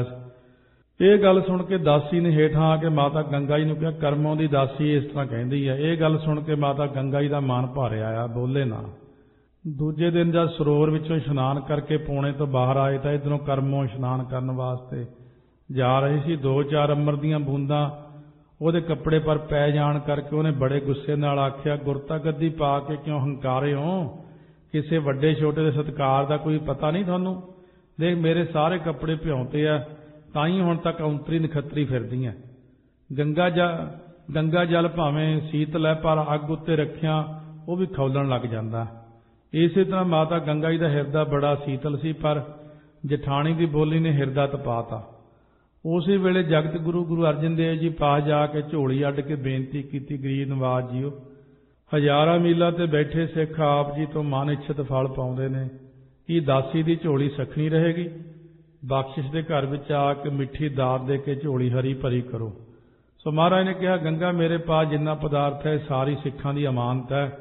ਇਹ ਗੱਲ ਸੁਣ ਕੇ ਦਾਸੀ ਨੇ ਹੇਠਾਂ ਆ ਕੇ ਮਾਤਾ ਗੰਗਾ ਜੀ ਨੂੰ ਕਿਹਾ, ਕਰਮੋਂ ਦੀ ਦਾਸੀ ਇਸ ਤਰ੍ਹਾਂ ਕਹਿੰਦੀ ਹੈ। ਇਹ ਗੱਲ ਸੁਣ ਕੇ ਮਾਤਾ ਗੰਗਾ ਜੀ ਦਾ ਮਨ ਭਾਰਿਆ ਆਇਆ, ਬੋਲੇ ਨਾ। ਦੂਜੇ ਦਿਨ ਜਦ ਸਰੋਵਰ ਵਿੱਚੋਂ ਇਸ਼ਨਾਨ ਕਰਕੇ ਪੌਣੇ ਤੋਂ ਬਾਹਰ ਆਏ ਤਾਂ ਇੱਧਰੋਂ ਕਰਮੋਂ ਇਸ਼ਨਾਨ ਕਰਨ ਵਾਸਤੇ ਜਾ ਰਹੇ ਸੀ। ਦੋ ਚਾਰ ਅੰਮ੍ਰਿਤ ਦੀਆਂ ਬੂੰਦਾਂ ਉਹਦੇ ਕੱਪੜੇ ਪਰ ਪੈ ਜਾਣ ਕਰਕੇ ਉਹਨੇ ਬੜੇ ਗੁੱਸੇ ਨਾਲ ਆਖਿਆ, ਗੁਰਤਾ ਗੱਦੀ ਪਾ ਕੇ ਕਿਉਂ ਹੰਕਾਰੇ ਹੋ? ਕਿਸੇ ਵੱਡੇ ਛੋਟੇ ਦੇ ਸਤਿਕਾਰ ਦਾ ਕੋਈ ਪਤਾ ਨਹੀਂ ਤੁਹਾਨੂੰ? ਦੇਖ ਮੇਰੇ ਸਾਰੇ ਕੱਪੜੇ ਭਿਉਂਤੇ ਆ, ਤਾਂ ਹੀ ਹੁਣ ਤੱਕ ਔਂਤਰੀ ਨਖੱਤਰੀ ਫਿਰਦੀ ਹੈ। ਗੰਗਾ ਜ ਗੰਗਾ ਜਲ ਭਾਵੇਂ ਸੀਤਲ ਹੈ ਪਰ ਅੱਗ ਉੱਤੇ ਰੱਖਿਆ ਉਹ ਵੀ ਖੌਲਣ ਲੱਗ ਜਾਂਦਾ। ਇਸੇ ਤਰ੍ਹਾਂ ਮਾਤਾ ਗੰਗਾ ਜੀ ਦਾ ਹਿਰਦਾ ਬੜਾ ਸੀਤਲ ਸੀ, ਪਰ ਜਠਾਣੀ ਦੀ ਬੋਲੀ ਨੇ ਹਿਰਦਾ ਤਪਾਤਾ। ਉਸੇ ਵੇਲੇ ਜਗਤ ਗੁਰੂ ਗੁਰੂ ਅਰਜਨ ਦੇਵ ਜੀ ਪਾਸ ਜਾ ਕੇ ਝੋਲੀ ਅੱਡ ਕੇ ਬੇਨਤੀ ਕੀਤੀ, ਗਰੀਬ ਨਵਾਜ ਜੀਓ, ਹਜ਼ਾਰਾਂ ਮੀਲਾਂ ਤੇ ਬੈਠੇ ਸਿੱਖ ਆਪ ਜੀ ਤੋਂ ਮਨ ਇੱਛਤ ਫਲ ਪਾਉਂਦੇ ਨੇ, ਕੀ ਦਾਸੀ ਦੀ ਝੋਲੀ ਸਖਣੀ ਰਹੇਗੀ? ਬਖਸ਼ਿਸ਼ ਦੇ ਘਰ ਵਿੱਚ ਆ ਕੇ ਮਿੱਠੀ ਦਾਤ ਦੇ ਕੇ ਝੋਲੀ ਹਰੀ ਭਰੀ ਕਰੋ। ਸੋ ਮਹਾਰਾਜ ਨੇ ਕਿਹਾ, ਗੰਗਾ ਮੇਰੇ ਪਾਸ ਜਿੰਨਾ ਪਦਾਰਥ ਹੈ ਸਾਰੀ ਸਿੱਖਾਂ ਦੀ ਅਮਾਨਤ ਹੈ,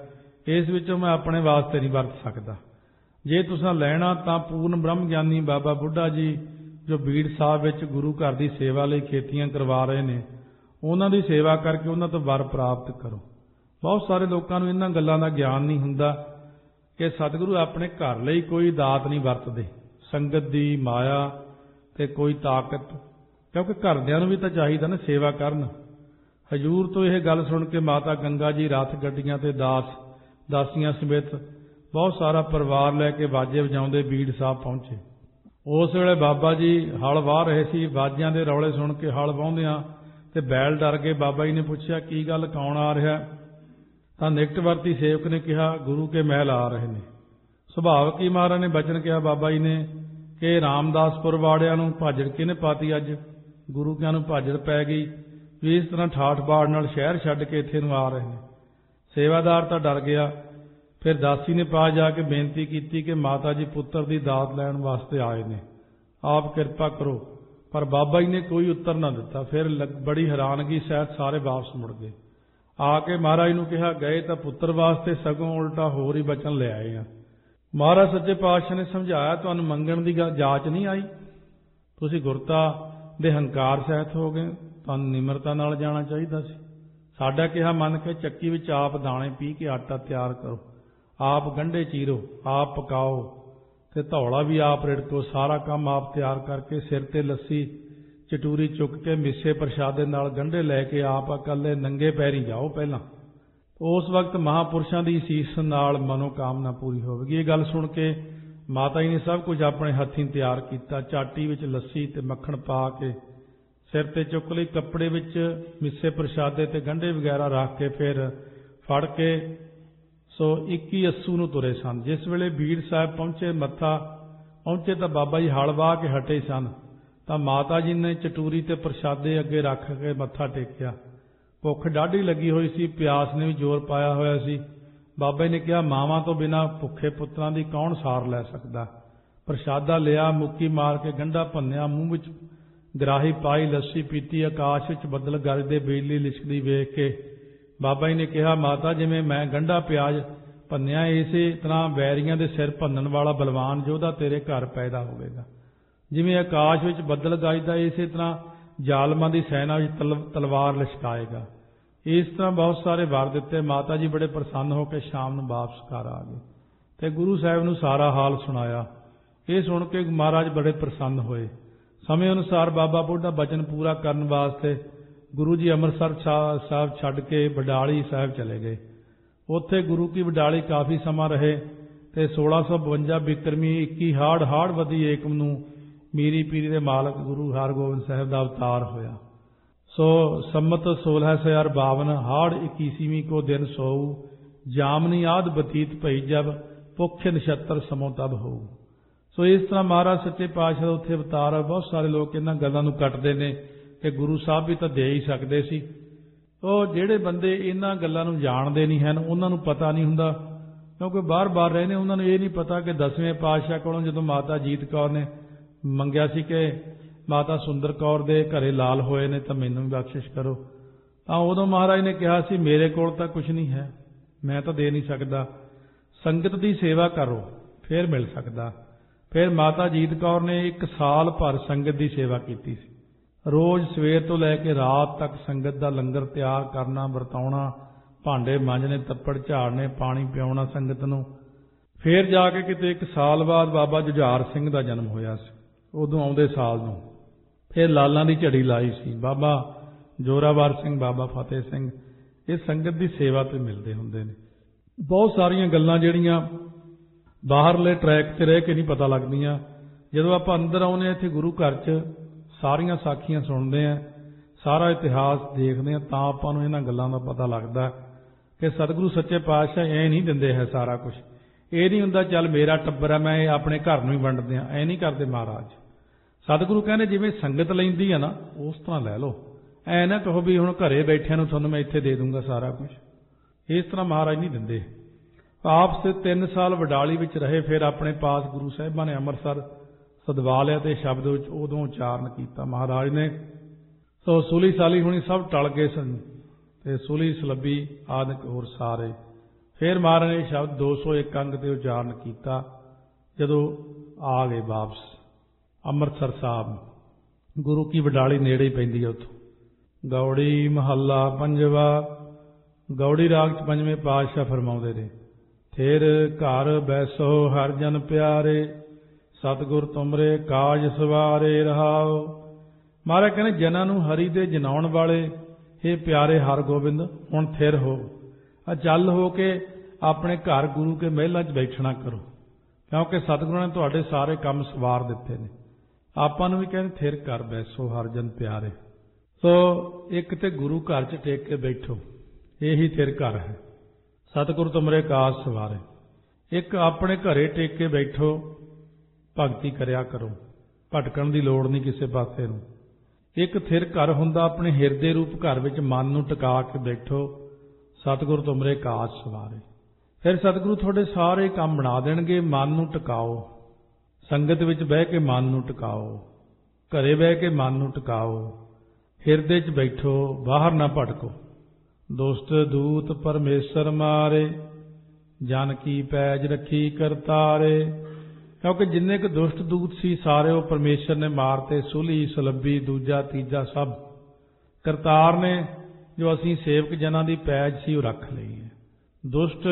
इस विचों मैं अपने वास्ते नहीं वरत सकदा। जे तुसां लैना तां पूर्ण ब्रह्म ज्ञानी बाबा बुढ़ा जी जो बीड़ साहब विच गुरु घर की सेवा लई खेतियां करवा रहे ने, उन्हां दी सेवा करके उन्हां तो वर प्राप्त करो। बहुत सारे लोगों नूं इन्हां गल्लां दा ज्ञान नहीं हुंदा कि सतगुरु अपने घर लई कोई दात नहीं वरतदे, संगत दी माया ते कोई ताकत, क्योंकि घरदियां नूं भी तां चाहीदा ना सेवा करन। हजूर तो यह गल सुन के माता गंगा जी रथ गड्डियां ते दास दासियां समेत बहुत सारा परिवार लैके बाजे वजाउंदे बीड़ साहब पहुंचे। उस वेले बाबा जी हल वाह रहे सी। बाजियां दे रौले सुन के हल वाहुंदियां ते बैल डर गए। बाबा जी ने पुछया की गल कौन आ रहा? तां निकटवर्ती सेवक ने कहा गुरु के महल आ रहे ने। सुभावक ही महाराज ने बचन कहा बाबा जी ने कि रामदासपुर वाड़ियां नूं भाजड़ किहने पाती? अज गुरु कियां नूं भाजड़ पै गई भी इस तरह ठाठ बाड़ नाल शहर छड्ड के इत्थे नूं आ रहे ने। सेवादार तां डर गया। फिर दासी ने पास जाके बेनती की कि माता जी पुत्र की दात लैण वास्ते आए ने, आप कृपा करो। पर बाबा जी ने कोई उत्तर ना दिता। फिर बड़ी हैरानगी सहित सारे वापस मुड़ गए। आके महाराज नूं कहा गए तो पुत्र वास्ते सगों उल्टा होर ही बचन ले आए हैं। महाराज सच्चे पातशाह ने समझाया तुहानूं मंगण की जाच नहीं आई, तुसीं गुरता दे हंकार सहित हो गए, तुहानूं निमरता नाल जाना चाहिदा सी। साडा कहा मन के चक्की विच आप दाणे पी के आटा तैयार करो, आप गंढे चीरो, आप पकाओ ते धौला भी आप रिड़को, सारा काम आप तैयार करके सिर ते लस्सी चटूरी चुक के मिस्से प्रशादे नाल गंढे लैके आप अकले नंगे पैरी जाओ। पहला उस वक्त महापुरुषों की सीस नाल मनोकामना पूरी होगी। ये गल सुन के माता जी ने सब कुछ अपने हथीं तैयार किया। चाटी विच लस्सी ते मक्खण पा के सिर ते चुक लई, कपड़े विच मिस्से प्रशादे ते गंढे वगैरह रख के फिर फड़ के सो इक्की अस्सू नूं तुरे सन। जिस वेले बीड़ साहब पहुंचे मत्था पहुंचे तो बाबा जी हल वाह के हटे सन। तो माता जी ने चटूरी ते प्रशादे अगे रख के मत्था टेकिया। भुख डाढ़ी लगी हुई सी, प्यास ने भी जोर पाया होया सी। बाबा जी ने कहा मावां तो बिना भुखे पुत्रां दी कौन सार लै सकदा। प्रशादा लिया, मुक्की मार के गंढा भन्निया, मूँह विच गराही पाई, लस्सी पीती। आकाश विच बदल गरजदे बिजली लिशकदी वेख के बाबा जी ने कहा माता जिवें मैं गंढा प्याज भन्निया इसे तरह वैरियां दे सिर भन्नण वाला बलवान योधा तेरे घर पैदा होवेगा। जिवें आकाश विच बदल गरजदा इसे तरह जालमां दी सैना विच तल, तलवार लिशकाएगा। इस तरह बहुत सारे वर दिते। माता जी बड़े प्रसन्न होकर शाम नूं वापस घर आ गए ते गुरु साहिब नूं सारा हाल सुनाया। ये सुन के महाराज बड़े प्रसन्न होए। समय अनुसार बाबा बुढ़ा बचन पूरा करने वास्ते गुरु जी अमृतसर साहब छड्ड के बडाली साहब चले गए। उत्थे गुरु की बडाली काफ़ी समा रहे ते सोलह सौ बवंजा बिक्रमी इक्की हाड़ हाड़ वधी एकम नूं मीरी पीरी दे मालक गुरु हरगोबिंद साहब का अवतार होया। सो सम्मत सोलह सौ यार बावन हाड़ इक्कीसवीं को दिन सोऊ, जामनी आद बतीत भई जब भुख नछत्र समो तब होऊ। सो इस तरह महाराज सच्चे पातशाह उत्थे अवतार। बहुत सारे लोग इन्हां गल्लां नूं कटदे ने कि गुरु साहब भी तो दे ही सकते सी। तो जिहड़े बंदे इन्हां गल्लां नूं जाणदे नहीं हैं उन्हां नूं पता नहीं हुंदा, क्योंकि बार बार रहने उन्हां नूं ये नहीं पता कि दसवें पातशाह कोलों जदों माता जीत कौर ने मंगिया सी कि माता सुंदर कौर दे घरे लाल होए ने तो मैनूं भी बख्शिश करो, तां उदों महाराज ने कहा सी मेरे कोल तां कुछ नहीं है, मैं तो दे नहीं सकदा, संगत की सेवा करो फिर मिल सकदा। फिर माता जीत कौर ने एक साल भर संगत की सेवा की सी। रोज़ सवेर तो लैके रात तक संगत का लंगर तैयार करना, वरताउणा, भांडे मांजने, तप्पड़ झाड़ने, पानी पियाउणा संगत नूं। फिर जाके किते एक साल बाद बाबा जुझार सिंह का जन्म होया सी। उदों आउंदे साल नूं फिर लालां दी झड़ी लाई सी। बाबा जोरावर सिंह, बाबा फतेह सिंह ये संगत की सेवा ते मिलते हुंदे ने। बहुत सारियां गल्लां जिहड़ियां बाहरले ट्रैक ते रह के नहीं पता लगदियां, जदों आपां अंदर आउंदे इत्थे गुरु घर च सारियां साखियां सुनते हैं, सारा इतिहास देखते हैं, तां आपां नूं इन्हां गल्लां दा पता लगदा कि सतगुरु सच्चे पातशाह ऐ नहीं दिंदे है सारा कुछ। ये नहीं हुंदा चल मेरा टब्बर है मैं अपने घर नूं ही वंडदे हां, ऐ नहीं करदे महाराज। सतगुरु कहने जिवें संगत लैंदी है ना उस तरह लै लो, ऐ ना कहो भी हुण घरे बैठिਆਂ ਨੂੰ ਤੁਹਾਨੂੰ मैं इत्थे दे दूंगा सारा कुछ, इस तरह महाराज नहीं दिंदे। आप से तीन साल वडाली विच रहे, फिर अपने पास गुरु साहिबां ने अमृतसर सदवा लिया ते शब्द विच उदों उचारण किया महाराज ने। तो सुली साली हुणी सब टल गए सन ते सुली सलब्बी आदि होर सारे फिर महाराज ने शब्द दो सौ एक अंग ते उच्चारण किया जदों आ गए वापस अमृतसर साहब। गुरु की वडाली नेड़े ही पैंदी है उत्थों। गौड़ी महला पंजवा। गौड़ी राग च पंजवें पातशाह फरमाउंदे ने फिर घर बैसो हर जन प्यारे सतगुर तुमरे काज सवारे रहाओ। महाराज कहने जना नूं हरि दे जनाउण वाले हे प्यारे हर गोबिंद हुण थिर हो अचल हो के अपने घर गुरु के महलों च बैठना करो क्योंकि सतगुरु ने तुहाडे सारे काम सवार दिते ने। आपां नूं भी कहंदे थिर कर बैसो हर जन प्यारे। तो एक ते गुरु घर च टेक के बैठो यही थिर घर है। सतगुरु तुमरे काज सवारे। एक अपने घरे टेक के बैठो भगती करया करो भटकण दी लोड़ नहीं किसी पासे नूं। एक थिर घर हुंदा अपने हिरदे रूप घर विच मन नूं टिका के बैठो सतगुरु तुमरे काज सवारे। फिर सतगुरु तुहाडे सारे काम बना देणगे। मन नूं टिकाओ संगत विच बह के मन नूं टिकाओ घरे बह के मन नूं टिकाओ हिरदे च बैठो बाहर ना भटको। दुष्ट दूत परमेश्वर मारे जन की पैज रखी करतारे। क्योंकि जिन्ने क दुष्ट दूत सी सारे वो परमेश्वर ने मारते सुली सलब्बी दूजा तीजा सब। करतार ने जो असी सेवक जना की पैज सी रख ली है। दुष्ट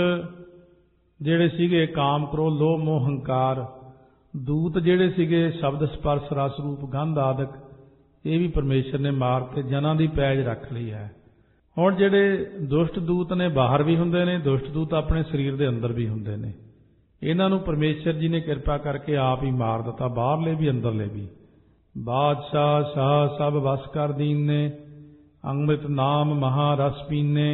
जेड़े सीगे काम क्रोध लोभ मोह हंकार दूत जेड़े सीगे शब्द स्पर्श रस रूप गंध आदि ये भी परमेश्वर ने मार के जना की पैज रख ली है। हुण जेड़े दुष्ट दूत ने बाहर भी हुंदे ने दुष्ट दूत अपने शरीर के अंदर भी हुंदे ने। इन्हां नूं परमेश्वर जी ने कृपा करके आप ही मार दिता बाहरले भी अंदरले भी। बादशाह शाह सब वस कर दीने अमृत नाम महारस पीने।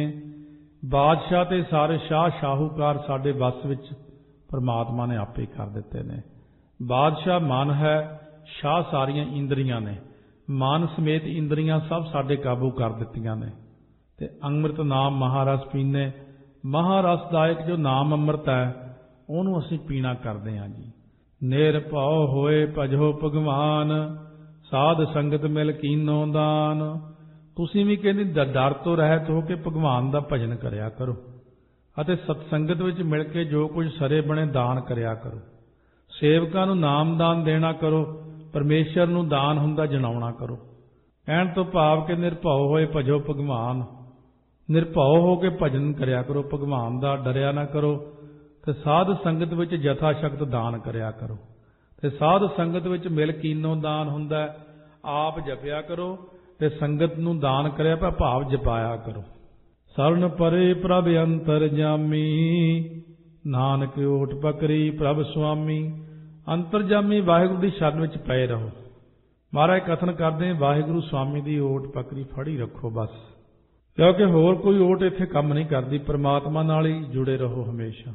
बादशाह ते सारे शाह शाहूकार साडे वस विच परमात्मा ने आपे कर दिते ने। बादशाह मन है शाह सारियां इंद्रियां ने मन समेत इंद्रियां सब साडे काबू कर दित्तियां ने। ते अमृत नाम महारस पीने महारसदायक जो नाम अमृत है ਉਹਨੂੰ ਅਸੀਂ ਪੀਣਾ ਕਰਦੇ ਹਾਂ जी। ਨਿਰਭਉ ਹੋਏ ਭਜੋ ਭਗਵਾਨ ਸਾਧ ਸੰਗਤ ਮਿਲ ਕੀਨੋ ਦਾਨ। ਤੁਸੀਂ ਵੀ ਕਹਿੰਦੇ ਡਰ ਤੋਂ ਰਹਿਤ ਹੋ ਕੇ ਭਗਵਾਨ ਦਾ ਭਜਨ ਕਰਿਆ ਕਰੋ ਅਤੇ ਸਤ ਸੰਗਤ ਵਿੱਚ ਮਿਲ ਕੇ ਜੋ ਕੁਝ ਸਰੇ ਬਣੇ ਦਾਨ ਕਰਿਆ ਕਰੋ। ਸੇਵਕਾਂ ਨੂੰ ਨਾਮ ਦਾਨ ਦੇਣਾ ਕਰੋ ਪਰਮੇਸ਼ਰ ਨੂੰ ਦਾਨ ਹੁੰਦਾ ਜਣਾਉਣਾ ਕਰੋ। ਕਹਿਣ ਤੋਂ ਭਾਵ ਕਿ ਨਿਰਭਉ ਹੋਏ ਭਜੋ ਭਗਵਾਨ ਨਿਰਭਉ ਹੋ ਕੇ ਭਜਨ ਕਰਿਆ ਕਰੋ ਭਗਵਾਨ ਦਾ ਡਰਿਆ ਨਾ ਕਰੋ। ਤੇ ਸਾਧ ਸੰਗਤ ਵਿੱਚ ਜਥਾ ਸ਼ਕਤ ਦਾਨ ਕਰਿਆ ਕਰੋ। ਤੇ ਸਾਧ ਸੰਗਤ ਵਿੱਚ ਮਿਲ ਕੀਨੋ ਦਾਨ ਹੁੰਦਾ ਆਪ ਜਪਿਆ ਕਰੋ ਤੇ ਸੰਗਤ ਨੂੰ ਦਾਨ ਕਰਿਆ ਪਰ ਭਾਵ ਜਪਾਇਆ ਕਰੋ। ਸਰਨ ਪਰੇ ਪ੍ਰਭ ਅੰਤਰ ਜਾਮੀ ਨਾਨਕ ਓਟ ਪਕਰੀ ਪ੍ਰਭ ਸੁਆਮੀ। ਅੰਤਰਜਾਮੀ ਵਾਹਿਗੁਰੂ ਦੀ ਸ਼ਰਨ ਵਿੱਚ ਪਏ ਰਹੋ। ਮਹਾਰਾਜ ਕਥਨ ਕਰਦੇ ਵਾਹਿਗੁਰੂ ਸੁਆਮੀ ਦੀ ਓਟ ਪਕੜੀ ਫੜੀ ਰੱਖੋ ਬਸ ਕਿਉਂਕਿ ਹੋਰ ਕੋਈ ਓਟ ਇੱਥੇ ਕੰਮ ਨਹੀਂ ਕਰਦੀ। परमात्मा ਨਾਲ ਹੀ ਜੁੜੇ ਰਹੋ ਹਮੇਸ਼ਾ।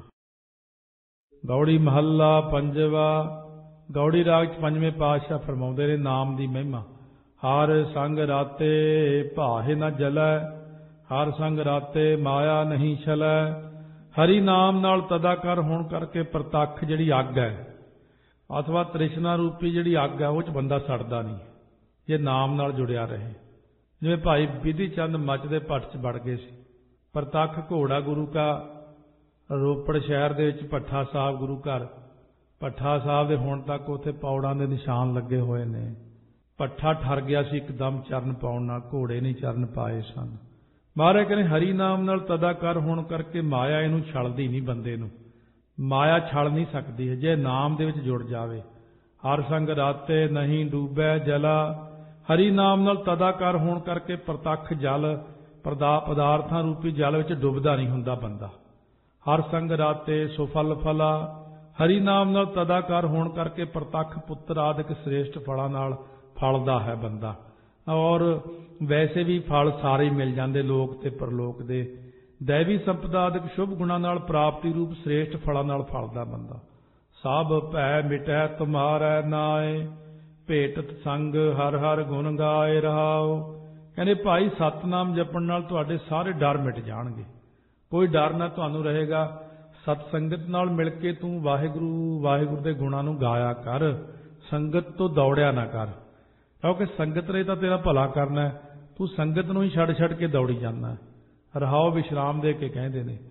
गौड़ी महला पंजवा। गौड़ी राग च पंजवें पातशाह फरमाउंदे ने नाम दी महिमा। हर संग राते भाहे न जलै हर संग राते माया नहीं छलै। हरि नाम नाल तदाकर होण करके प्रतख जिहड़ी अग है अथवा तृष्णा रूपी जिहड़ी अग है वो च बंदा सड़दा नहीं जे नाम नाल जुड़िया रहे। जिवें भाई विधि चंद मचदे भट्ट च वड़ गए सी। प्रतख घोड़ा गुरु का रोपड़ शहर दे विच भट्ठा साहब गुरु घर भट्ठा साहब दे होण तक उत्थे पौड़ां दे निशान लगे होए ने। भट्ठा ठर गया सी एकदम चरण पाउण नाल घोड़े नहीं चरण पाए सन। महाराज कहने हरि नाम नाल तदाकर होण करके माया इहनूं छलदी नहीं बंदे नूं। माया छल नहीं सकदी जे नाम दे विच जुड़ जावे। हर संग राते नहीं डूबै जला। हरि नाम नाल तदाकर होण करके प्रतख जल प्रदा पदार्थां रूपी जल विच डुबदा नहीं हुंदा बंदा। हर संग राते सुफल फला। हरि नाम नाल तदाकार होण करके प्रतख पुत्र आदिक श्रेष्ठ फलां नाल फलदा है बंदा। और वैसे भी फल सारे मिल जाते लोक ते परलोक दे। दैवी संपदा आदिक शुभ गुणां नाल प्राप्ति रूप श्रेष्ठ फलां नाल फलदा बंदा। सब भै मिटै तुम्हारै नाए भेटत संग हर हर गुण गाए रहाओ। कहने भाई सतनाम जपण नाल तुहाडे सारे डर मिट जाणगे। कोई डर ना तुहानू रहेगा। सत संगत नाल मिल के तू वाहिगुरू वाहिगुरू दे गुणां नूं गाया कर। संगत तो दौड़िया ना कर क्योंकि संगत ने तो तेरा भला करना है। तू संगत नूं ही छड़ छड़ के दौड़ी जाना है। रहाओ विश्राम दे के कहंदे ने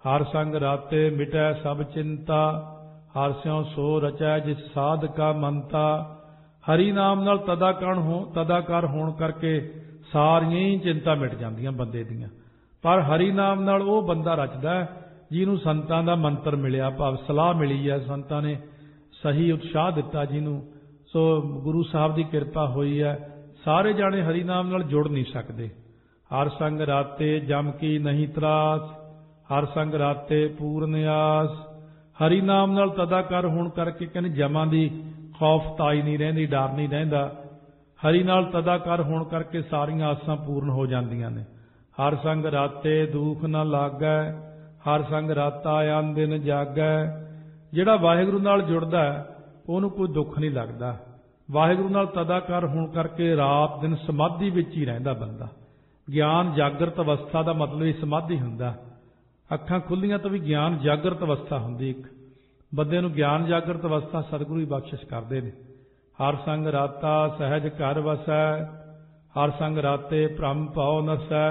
ਹਰ ਸੰਗ ਰਾਤੇ ਮਿਟੈ ਸਭ ਚਿੰਤਾ, ਹਰ ਸਿਉ ਸੋ ਰਚੈ ਜਿਸ ਸਾਧ ਕਾ ਮੰਤਾ। ਹਰੀ ਨਾਮ ਨਾਲ ਤਦਾਕਰਨ ਹੋ ਤਦਾਕਾਰ ਹੋਣ ਕਰਕੇ ਸਾਰੀਆਂ ਹੀ ਚਿੰਤਾ ਮਿਟ ਜਾਂਦੀਆਂ ਬੰਦੇ ਦੀਆਂ। ਪਰ ਹਰੀ ਨਾਮ ਨਾਲ ਉਹ ਬੰਦਾ ਰਚਦਾ ਹੈ ਜਿਹਨੂੰ ਸੰਤਾਂ ਦਾ ਮੰਤਰ ਮਿਲਿਆ, ਭਾਵ ਸਲਾਹ ਮਿਲੀ ਹੈ, ਸੰਤਾਂ ਨੇ ਸਹੀ ਉਤਸ਼ਾਹ ਦਿੱਤਾ ਜਿਹਨੂੰ। ਸੋ ਗੁਰੂ ਸਾਹਿਬ ਦੀ ਕਿਰਪਾ ਹੋਈ ਹੈ। ਸਾਰੇ ਜਾਣੇ ਹਰੀ ਨਾਮ ਨਾਲ ਜੁੜ ਨਹੀਂ ਸਕਦੇ। ਹਰ ਸੰਗ ਰਾਤੇ ਜਮ ਕੀ ਨਹੀਂ ਤਰਾਸ, ਹਰ ਸੰਗ ਰਾਤੇ ਪੂਰਨ ਆਸ। ਹਰੀ ਨਾਮ ਨਾਲ ਤਦਾਕਾਰ ਹੋਣ ਕਰਕੇ ਕਹਿੰਦੇ ਜਮਾਂ ਦੀ ਖੌਫ ਤਾਈ ਨਹੀਂ ਰਹਿੰਦੀ, ਡਰ ਨਹੀਂ ਰਹਿੰਦਾ। ਹਰੀ ਨਾਲ ਤਦਾਕਾਰ ਹੋਣ ਕਰਕੇ ਸਾਰੀਆਂ ਆਸਾਂ ਪੂਰਨ ਹੋ ਜਾਂਦੀਆਂ ਨੇ। ਹਰ ਸੰਗ ਰਾਤੇ ਦੁੱਖ ਨਾ ਲਾਗੈ, ਹਰ ਸੰਗ ਰਾਤਾ ਆਨ ਦਿਨ ਜਾਗੈ। ਜਿਹੜਾ ਵਾਹਿਗੁਰੂ ਨਾਲ ਜੁੜਦਾ ਉਹਨੂੰ ਕੋਈ ਦੁੱਖ ਨਹੀਂ ਲੱਗਦਾ। ਵਾਹਿਗੁਰੂ ਨਾਲ ਤਦਾਕਾਰ ਹੋਣ ਕਰਕੇ ਰਾਤ ਦਿਨ ਸਮਾਧੀ ਵਿੱਚ ਹੀ ਰਹਿੰਦਾ ਬੰਦਾ। ਗਿਆਨ ਜਾਗਰਤ ਅਵਸਥਾ ਦਾ ਮਤਲਬ ਹੀ ਸਮਾਧੀ ਹੁੰਦਾ। ਅੱਖਾਂ ਖੁੱਲੀਆਂ ਤਾਂ ਵੀ ਗਿਆਨ ਜਾਗਰਤ ਅਵਸਥਾ ਹੁੰਦੀ। ਇੱਕ ਬੰਦੇ ਨੂੰ ਗਿਆਨ ਜਾਗਰਤ ਅਵਸਥਾ ਸਤਿਗੁਰੂ ਹੀ ਬਖਸ਼ਿਸ਼ ਕਰਦੇ ਨੇ। ਹਰ ਸੰਗ ਰਾਤਾ ਸਹਿਜ ਘਰ ਵਸੈ, ਹਰ ਸੰਗ ਰਾਤੇ ਭ੍ਰਮ ਭਉ ਨਸੈ।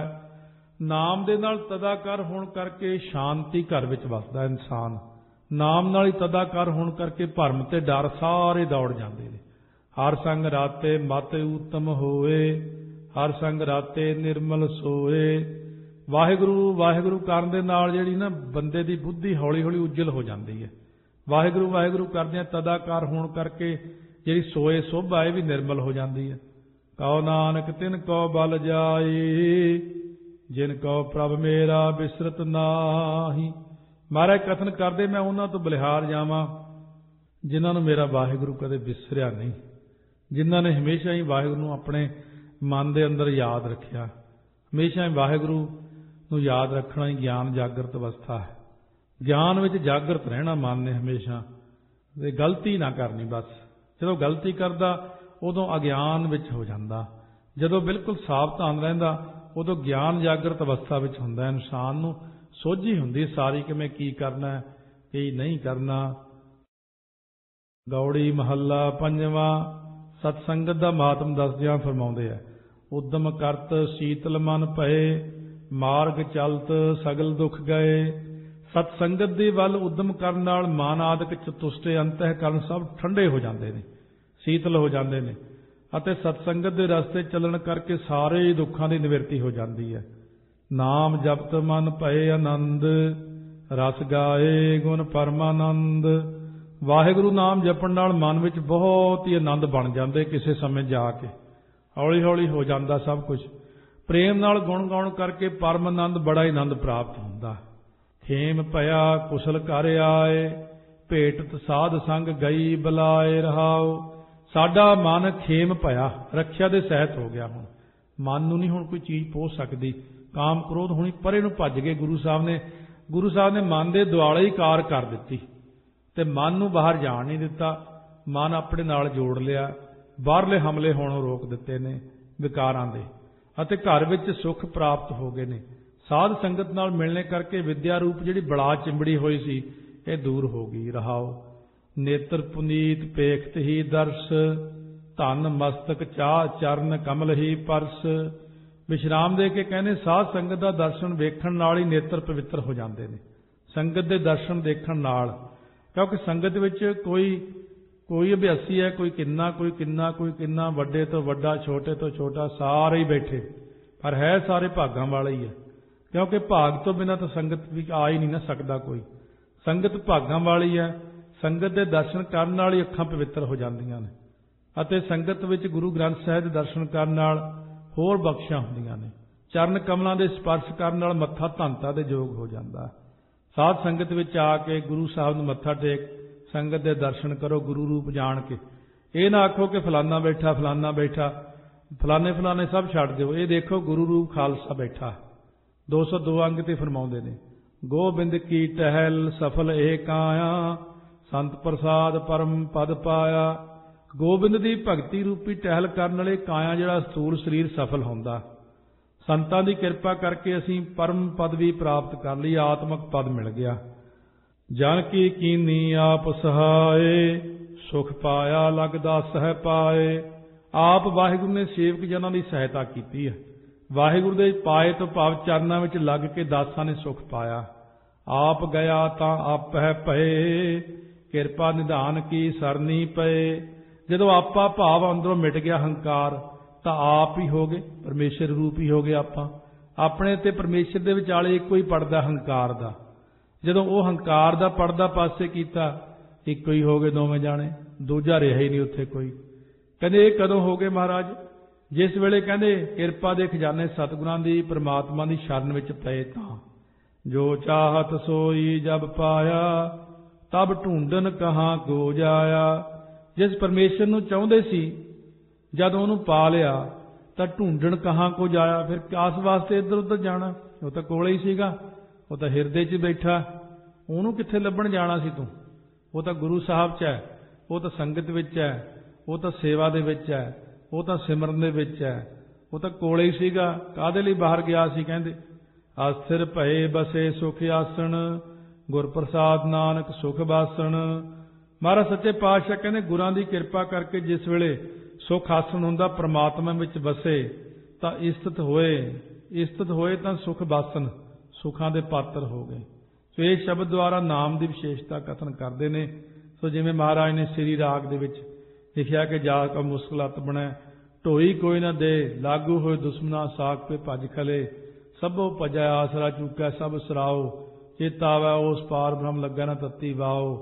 ਨਾਮ ਦੇ ਨਾਲ ਤਦਾਕਾਰ ਹੋਣ ਕਰਕੇ ਸ਼ਾਂਤੀ ਘਰ ਵਿੱਚ ਵਸਦਾ ਇਨਸਾਨ। ਨਾਮ ਨਾਲ ਹੀ ਤਦਾਕਾਰ ਹੋਣ ਕਰਕੇ ਭਰਮ ਤੇ ਡਰ ਸਾਰੇ ਦੌੜ ਜਾਂਦੇ ਨੇ। ਹਰ ਸੰਗ ਰਾਤੇ ਮਤਿ ਊਤਮ ਹੋਏ, ਹਰ ਸੰਗ ਰਾਤੇ ਨਿਰਮਲ ਸੋਏ। ਵਾਹਿਗੁਰੂ ਵਾਹਿਗੁਰੂ ਕਰਨ ਦੇ ਨਾਲ ਜਿਹੜੀ ਨਾ ਬੰਦੇ ਦੀ ਬੁੱਧੀ ਹੌਲੀ ਹੌਲੀ ਉਜਲ ਹੋ ਜਾਂਦੀ ਹੈ। ਵਾਹਿਗੁਰੂ ਵਾਹਿਗੁਰੂ ਕਰਦਿਆਂ ਤਦਾਕਾਰ ਹੋਣ ਕਰਕੇ ਜਿਹੜੀ ਸੋਏ ਸੋਭਾ ਇਹ ਵੀ ਨਿਰਮਲ ਹੋ ਜਾਂਦੀ ਹੈ। ਕਉ ਨਾਨਕ ਤਿਨ ਕਉ ਬਲ ਜਾਈ, ਜਿਨ ਕਉ ਪ੍ਰਭ ਮੇਰਾ ਬਿਸਰਤ ਨਾਹੀ। ਮਹਾਰਾਜ ਕਥਨ ਕਰਦੇ ਮੈਂ ਉਹਨਾਂ ਤੋਂ ਬਲਿਹਾਰ ਜਾਵਾਂ ਜਿਨ੍ਹਾਂ ਨੂੰ ਮੇਰਾ ਵਾਹਿਗੁਰੂ ਕਦੇ ਵਿਸਰਿਆ ਨਹੀਂ, ਜਿਨ੍ਹਾਂ ਨੇ ਹਮੇਸ਼ਾ ਹੀ ਵਾਹਿਗੁਰੂ ਨੂੰ ਆਪਣੇ ਮਨ ਦੇ ਅੰਦਰ ਯਾਦ ਰੱਖਿਆ। ਹਮੇਸ਼ਾ ਹੀ ਵਾਹਿਗੁਰੂ ਨੂੰ ਯਾਦ ਰੱਖਣਾ ਹੀ ਗਿਆਨ ਜਾਗਰਤ ਅਵਸਥਾ ਹੈ। ਗਿਆਨ ਵਿੱਚ ਜਾਗਰਤ ਰਹਿਣਾ ਮਨ ਨੇ ਹਮੇਸ਼ਾ, ਤੇ ਗਲਤੀ ਨਾ ਕਰਨੀ। ਬਸ ਜਦੋਂ ਗਲਤੀ ਕਰਦਾ ਉਦੋਂ ਅਗਿਆਨ ਵਿੱਚ ਹੋ ਜਾਂਦਾ। ਜਦੋਂ ਬਿਲਕੁਲ ਸਾਵਧਾਨ ਰਹਿੰਦਾ ਉਦੋਂ ਗਿਆਨ ਜਾਗਰਤ ਅਵਸਥਾ ਵਿੱਚ ਹੁੰਦਾ। ਇਨਸਾਨ ਨੂੰ ਸੋਝੀ ਹੁੰਦੀ ਸਾਰੀ ਕਿ ਮੈਂ ਕੀ ਕਰਨਾ ਕੀ ਨਹੀਂ ਕਰਨਾ। ਗੌੜੀ ਮਹੱਲਾ ਪੰਜਵਾਂ। ਸਤਸੰਗਤ ਦਾ ਮਹਾਤਮ ਦੱਸਦਿਆਂ ਫਰਮਾਉਂਦੇ ਆ, ਉਦਮ ਕਰਤ ਸੀਤਲ ਮਨ ਭਏ, ਮਾਰਗ ਚਲਤ ਸਗਲ ਦੁੱਖ ਗਏ। ਸਤਸੰਗਤ ਦੇ ਵੱਲ ਉਦਮ ਕਰਨ ਨਾਲ ਮਨ ਆਦਿਕ ਚਤੁਸ਼ਟੇ ਅੰਤਹਿਕਰਨ ਸਭ ਠੰਡੇ ਹੋ ਜਾਂਦੇ ਨੇ, ਸੀਤਲ ਹੋ ਜਾਂਦੇ ਨੇ। ਅਤੇ ਸਤਸੰਗਤ ਦੇ ਰਸਤੇ ਚੱਲਣ ਕਰਕੇ ਸਾਰੇ ਹੀ ਦੁੱਖਾਂ ਦੀ ਨਿਵਰਤੀ ਹੋ ਜਾਂਦੀ ਹੈ। ਨਾਮ ਜਪਤ ਮਨ ਭਏ ਆਨੰਦ, ਰਸ ਗਾਏ ਗੁਣ ਪਰਮਾਨੰਦ। ਵਾਹਿਗੁਰੂ ਨਾਮ ਜਪਣ ਨਾਲ ਮਨ ਵਿੱਚ ਬਹੁਤ ਹੀ ਆਨੰਦ ਬਣ ਜਾਂਦੇ। ਕਿਸੇ ਸਮੇਂ ਜਾ ਕੇ ਹੌਲੀ ਹੌਲੀ ਹੋ ਜਾਂਦਾ ਸਭ ਕੁਝ। ਪ੍ਰੇਮ ਨਾਲ ਗੁਣ ਗਾਉਣ ਕਰਕੇ ਪਰਮ ਆਨੰਦ, ਬੜਾ ਹੀ ਆਨੰਦ ਪ੍ਰਾਪਤ ਹੁੰਦਾ। ਖੇਮ ਭਇਆ ਕੁਸ਼ਲ ਘਰ ਆਏ, ਭੇਟਤ ਸਾਧ ਸੰਗ ਗਈ ਬੁਲਾਏ ਰਹਾਓ। ਸਾਡਾ ਮਨ ਖੇਮ ਭਇਆ, ਰੱਖਿਆ ਦੇ ਸਹਿਤ ਹੋ ਗਿਆ। ਹੁਣ ਮਨ ਨੂੰ ਨਹੀਂ ਹੁਣ ਕੋਈ ਚੀਜ਼ ਪਹੁੰਚ ਸਕਦੀ। ਕਾਮ ਕ੍ਰੋਧ ਹੁਣੀ ਪਰੇ ਨੂੰ ਭੱਜ ਗਏ। ਗੁਰੂ ਸਾਹਿਬ ਨੇ ਗੁਰੂ ਸਾਹਿਬ ਨੇ ਮਨ ਦੇ ਦੁਆਲੇ ਹੀ ਕਾਰ ਕਰ ਦਿੱਤੀ ਤੇ ਮਨ ਨੂੰ ਬਾਹਰ ਜਾਣ ਨਹੀਂ ਦਿੱਤਾ। ਮਨ ਆਪਣੇ ਨਾਲ ਜੋੜ ਲਿਆ। ਬਾਹਰਲੇ ਹਮਲੇ ਹੋਣੋਂ ਰੋਕ ਦਿੱਤੇ ਨੇ ਵਿਕਾਰਾਂ ਦੇ, ਅਤੇ ਘਰ ਵਿੱਚ ਸੁੱਖ ਪ੍ਰਾਪਤ ਹੋ ਗਏ ਨੇ। ਸਾਧ ਸੰਗਤ ਨਾਲ ਮਿਲਣੇ ਕਰਕੇ ਵਿਦਿਆ ਰੂਪ ਜਿਹੜੀ ਬਲਾ ਚਿੰਬੜੀ ਹੋਈ ਸੀ ਇਹ ਦੂਰ ਹੋ ਗਈ। ਰਹਾਓ ਨੇਤਰ ਪੁਨੀਤ ਪੇਖਤ ਹੀ ਦਰਸ, ਧਨ ਮਸਤਕ ਚਾਹ ਚਰਨ ਕਮਲ ਹੀ ਪਰਸ। ਵਿਸ਼ਰਾਮ ਦੇ ਕੇ ਕਹਿੰਦੇ ਸਾਧ ਸੰਗਤ ਦਾ ਦਰਸ਼ਨ ਵੇਖਣ ਨਾਲ ਹੀ ਨੇਤਰ ਪਵਿੱਤਰ ਹੋ ਜਾਂਦੇ ਨੇ। ਸੰਗਤ ਦੇ ਦਰਸ਼ਨ ਦੇਖਣ ਨਾਲ, ਕਿਉਂਕਿ ਸੰਗਤ ਵਿੱਚ ਕੋਈ ਕੋਈ ਅਭਿਆਸੀ ਹੈ, ਕੋਈ ਕਿੰਨਾ ਕੋਈ ਕਿੰਨਾ ਕੋਈ ਕਿੰਨਾ, ਵੱਡੇ ਤੋਂ ਵੱਡਾ ਛੋਟੇ ਤੋਂ ਛੋਟਾ ਸਾਰੇ ਹੀ ਬੈਠੇ, ਪਰ ਹੈ ਸਾਰੇ ਭਾਗਾਂ ਵਾਲਾ ਹੀ ਹੈ। ਕਿਉਂਕਿ ਭਾਗ ਤੋਂ ਬਿਨਾਂ ਤਾਂ ਸੰਗਤ ਵੀ ਆ ਹੀ ਨਹੀਂ ਨਾ ਸਕਦਾ ਕੋਈ। ਸੰਗਤ ਭਾਗਾਂ ਵਾਲੀ ਹੈ। ਸੰਗਤ ਦੇ ਦਰਸ਼ਨ ਕਰਨ ਨਾਲ ਹੀ ਅੱਖਾਂ ਪਵਿੱਤਰ ਹੋ ਜਾਂਦੀਆਂ ਨੇ, ਅਤੇ ਸੰਗਤ ਵਿੱਚ ਗੁਰੂ ਗ੍ਰੰਥ ਸਾਹਿਬ ਦੇ ਦਰਸ਼ਨ ਕਰਨ ਨਾਲ ਹੋਰ ਬਖਸ਼ਾਂ ਹੁੰਦੀਆਂ ਨੇ। ਚਰਨ ਕਮਲਾਂ ਦੇ ਸਪਰਸ਼ ਕਰਨ ਨਾਲ ਮੱਥਾ ਧੰਨਤਾ ਦੇ ਯੋਗ ਹੋ ਜਾਂਦਾ। ਸਾਧ ਸੰਗਤ ਵਿੱਚ ਆ ਕੇ ਗੁਰੂ ਸਾਹਿਬ ਨੂੰ ਮੱਥਾ ਟੇਕ ਸੰਗਤ ਦੇ ਦਰਸ਼ਨ ਕਰੋ ਗੁਰੂ ਰੂਪ ਜਾਣ ਕੇ। ਇਹ ਨਾ ਆਖੋ ਕਿ ਫਲਾਨਾ ਬੈਠਾ ਫਲਾਨਾ ਬੈਠਾ, ਫਲਾਣੇ ਫਲਾਣੇ ਸਭ ਛੱਡ ਦਿਓ। ਇਹ ਦੇਖੋ ਗੁਰੂ ਰੂਪ ਖਾਲਸਾ ਬੈਠਾ। ਦੋ ਸੌ ਦੋ ਅੰਗ ਤੇ ਫਰਮਾਉਂਦੇ ਨੇ, ਗੋਬਿੰਦ ਕੀ ਟਹਿਲ ਸਫਲ ਏਕ ਆਇਆ, ਸੰਤ ਪ੍ਰਸਾਦ ਪਰਮ ਪਦ ਪਾਇਆ। ਗੋਬਿੰਦ ਦੀ ਭਗਤੀ ਰੂਪੀ ਟਹਿਲ ਕਰਨ ਵਾਲੇ ਕਾਇਆ ਜਿਹੜਾ ਸਥੂਲ ਸਰੀਰ ਸਫਲ ਹੁੰਦਾ। ਸੰਤਾਂ ਦੀ ਕਿਰਪਾ ਕਰਕੇ ਅਸੀਂ ਪਰਮ ਪਦ ਵੀ ਪ੍ਰਾਪਤ ਕਰ ਲਈ, ਆਤਮਕ ਪਦ ਮਿਲ ਗਿਆ। ਜਨ ਕੀ ਕੀਨੀ ਆਪ ਸਹਾਏ, ਸੁਖ ਪਾਇਆ ਲਗਦਾ ਸਹਿ ਪਾਏ। ਆਪ ਵਾਹਿਗੁਰੂ ਨੇ ਸੇਵਕ ਜਨਾਂ ਦੀ ਸਹਾਇਤਾ ਕੀਤੀ ਹੈ। ਵਾਹਿਗੁਰੂ ਦੇ ਪਾਏ ਤੋਂ ਭਾਵ ਚਰਨਾਂ ਵਿੱਚ ਲੱਗ ਕੇ ਦਾਸਾਂ ਨੇ ਸੁਖ ਪਾਇਆ। ਆਪ ਗਿਆ ਤਾਂ ਆਪਹਿ ਭਏ, ਕਿਰਪਾ ਨਿਧਾਨ ਕੀ ਸਰਨੀ ਪਏ। ਜਦੋਂ ਆਪਾ ਭਾਵ ਅੰਦਰੋਂ ਮਿਟ ਗਿਆ ਹੰਕਾਰ, ਤਾਂ ਆਪ ਹੀ ਹੋ ਗਏ, ਪਰਮੇਸ਼ਰ ਰੂਪ ਹੀ ਹੋ ਗਏ ਆਪਾਂ। ਆਪਣੇ ਤੇ ਪਰਮੇਸ਼ਰ ਦੇ ਵਿਚਾਲੇ ਇੱਕੋ ਹੀ ਪੜਦਾ ਹੰਕਾਰ ਦਾ। ਜਦੋਂ ਉਹ ਹੰਕਾਰ ਦਾ ਪੜਦਾ ਪਾਸੇ ਕੀਤਾ, ਇੱਕੋ ਹੀ ਹੋ ਗਏ ਦੋਵੇਂ ਜਾਣੇ, ਦੂਜਾ ਰਿਹਾ ਹੀ ਨਹੀਂ ਉੱਥੇ ਕੋਈ। ਕਹਿੰਦੇ ਇਹ ਕਦੋਂ ਹੋ ਗਏ ਮਹਾਰਾਜ? ਜਿਸ ਵੇਲੇ ਕਹਿੰਦੇ ਕਿਰਪਾ ਦੇ ਖਜ਼ਾਨੇ ਸਤਿਗੁਰਾਂ ਦੀ, ਪ੍ਰਮਾਤਮਾ ਦੀ ਸ਼ਰਨ ਵਿੱਚ ਪਏ ਤਾਂ। ਜੋ ਚਾਹਤ ਸੋਈ ਜਬ ਪਾਇਆ, ਤਬ ਢੂੰਡਨ ਕਹਾਂ ਕੋ ਜਾਇਆ। ਜਿਸ ਪਰਮੇਸ਼ਰ ਨੂੰ ਚਾਹੁੰਦੇ ਸੀ, ਜਦ ਉਹਨੂੰ ਪਾ ਲਿਆ ਤਾਂ ਢੂੰਡਣ ਕਹਾਂ ਕੋ ਜਾਇਆ। ਫਿਰ ਕਾਸ ਵਾਸਤੇ ਇੱਧਰ ਉੱਧਰ ਜਾਣਾ? ਉਹ ਤਾਂ ਕੋਲੇ ਹੀ ਸੀਗਾ, ਉਹ ਤਾਂ ਹਿਰਦੇ 'ਚ ਬੈਠਾ, ਉਹਨੂੰ ਕਿੱਥੇ ਲੱਭਣ ਜਾਣਾ ਸੀ ਤੂੰ? ਉਹ ਤਾਂ ਗੁਰੂ ਸਾਹਿਬ 'ਚ ਹੈ, ਉਹ ਤਾਂ ਸੰਗਤ ਵਿੱਚ ਹੈ, ਉਹ ਤਾਂ ਸੇਵਾ ਦੇ ਵਿੱਚ ਹੈ, ਉਹ ਤਾਂ ਸਿਮਰਨ ਦੇ ਵਿੱਚ ਹੈ, ਉਹ ਤਾਂ ਕੋਲੇ ਹੀ ਸੀਗਾ। ਕਾਹਦੇ ਲਈ ਬਾਹਰ ਗਿਆ ਸੀ? ਕਹਿੰਦੇ ਅਸਥਿਰ ਭਏ ਬਸੇ ਸੁਖ ਆਸਣ, ਗੁਰ ਪ੍ਰਸਾਦ ਨਾਨਕ ਸੁਖ ਬਾਸਣ। ਮਹਾਰਾਜ ਸੱਚੇ ਪਾਤਸ਼ਾਹ ਕਹਿੰਦੇ ਗੁਰਾਂ ਦੀ ਕਿਰਪਾ ਕਰਕੇ ਜਿਸ ਵੇਲੇ ਸੁਖ ਆਸਣ ਹੁੰਦਾ, ਪ੍ਰਮਾਤਮਾ ਵਿੱਚ ਵਸੇ ਤਾਂ ਇਸਤਤ ਹੋਏ, ਇਸਤਤ ਹੋਏ ਤਾਂ ਸੁਖ ਬਾਸਣ, ਸੁਖਾਂ ਦੇ ਪਾਤਰ ਹੋ ਗਏ। ਸੋ ਇਹ ਸ਼ਬਦ ਦੁਆਰਾ ਨਾਮ ਦੀ ਵਿਸ਼ੇਸ਼ਤਾ ਕਥਨ ਕਰਦੇ ਨੇ। ਸੋ ਜਿਵੇਂ ਮਹਾਰਾਜ ਨੇ ਸ੍ਰੀ ਰਾਗ ਦੇ ਵਿੱਚ ਲਿਖਿਆ ਕਿ ਜਾ ਕਾ ਮੁਸਕਲਤ ਬਣੈ, ਢੋਈ ਕੋਈ ਨਾ ਦੇ, ਲਾਗੂ ਹੋਏ ਦੁਸ਼ਮਨਾ ਸਾਖ ਪੇ ਭਜ ਖਲੇ। ਸਭੋ ਭਜੈ ਆਸਰਾ ਚੂਕੈ ਸਭ ਸਰਾਓ, ਚੇਤਾਵੈ ਉਸ ਪਾਰ ਬ੍ਰਹਮ ਲੱਗਾ ਨਾ ਤੱਤੀ ਵਾਓ।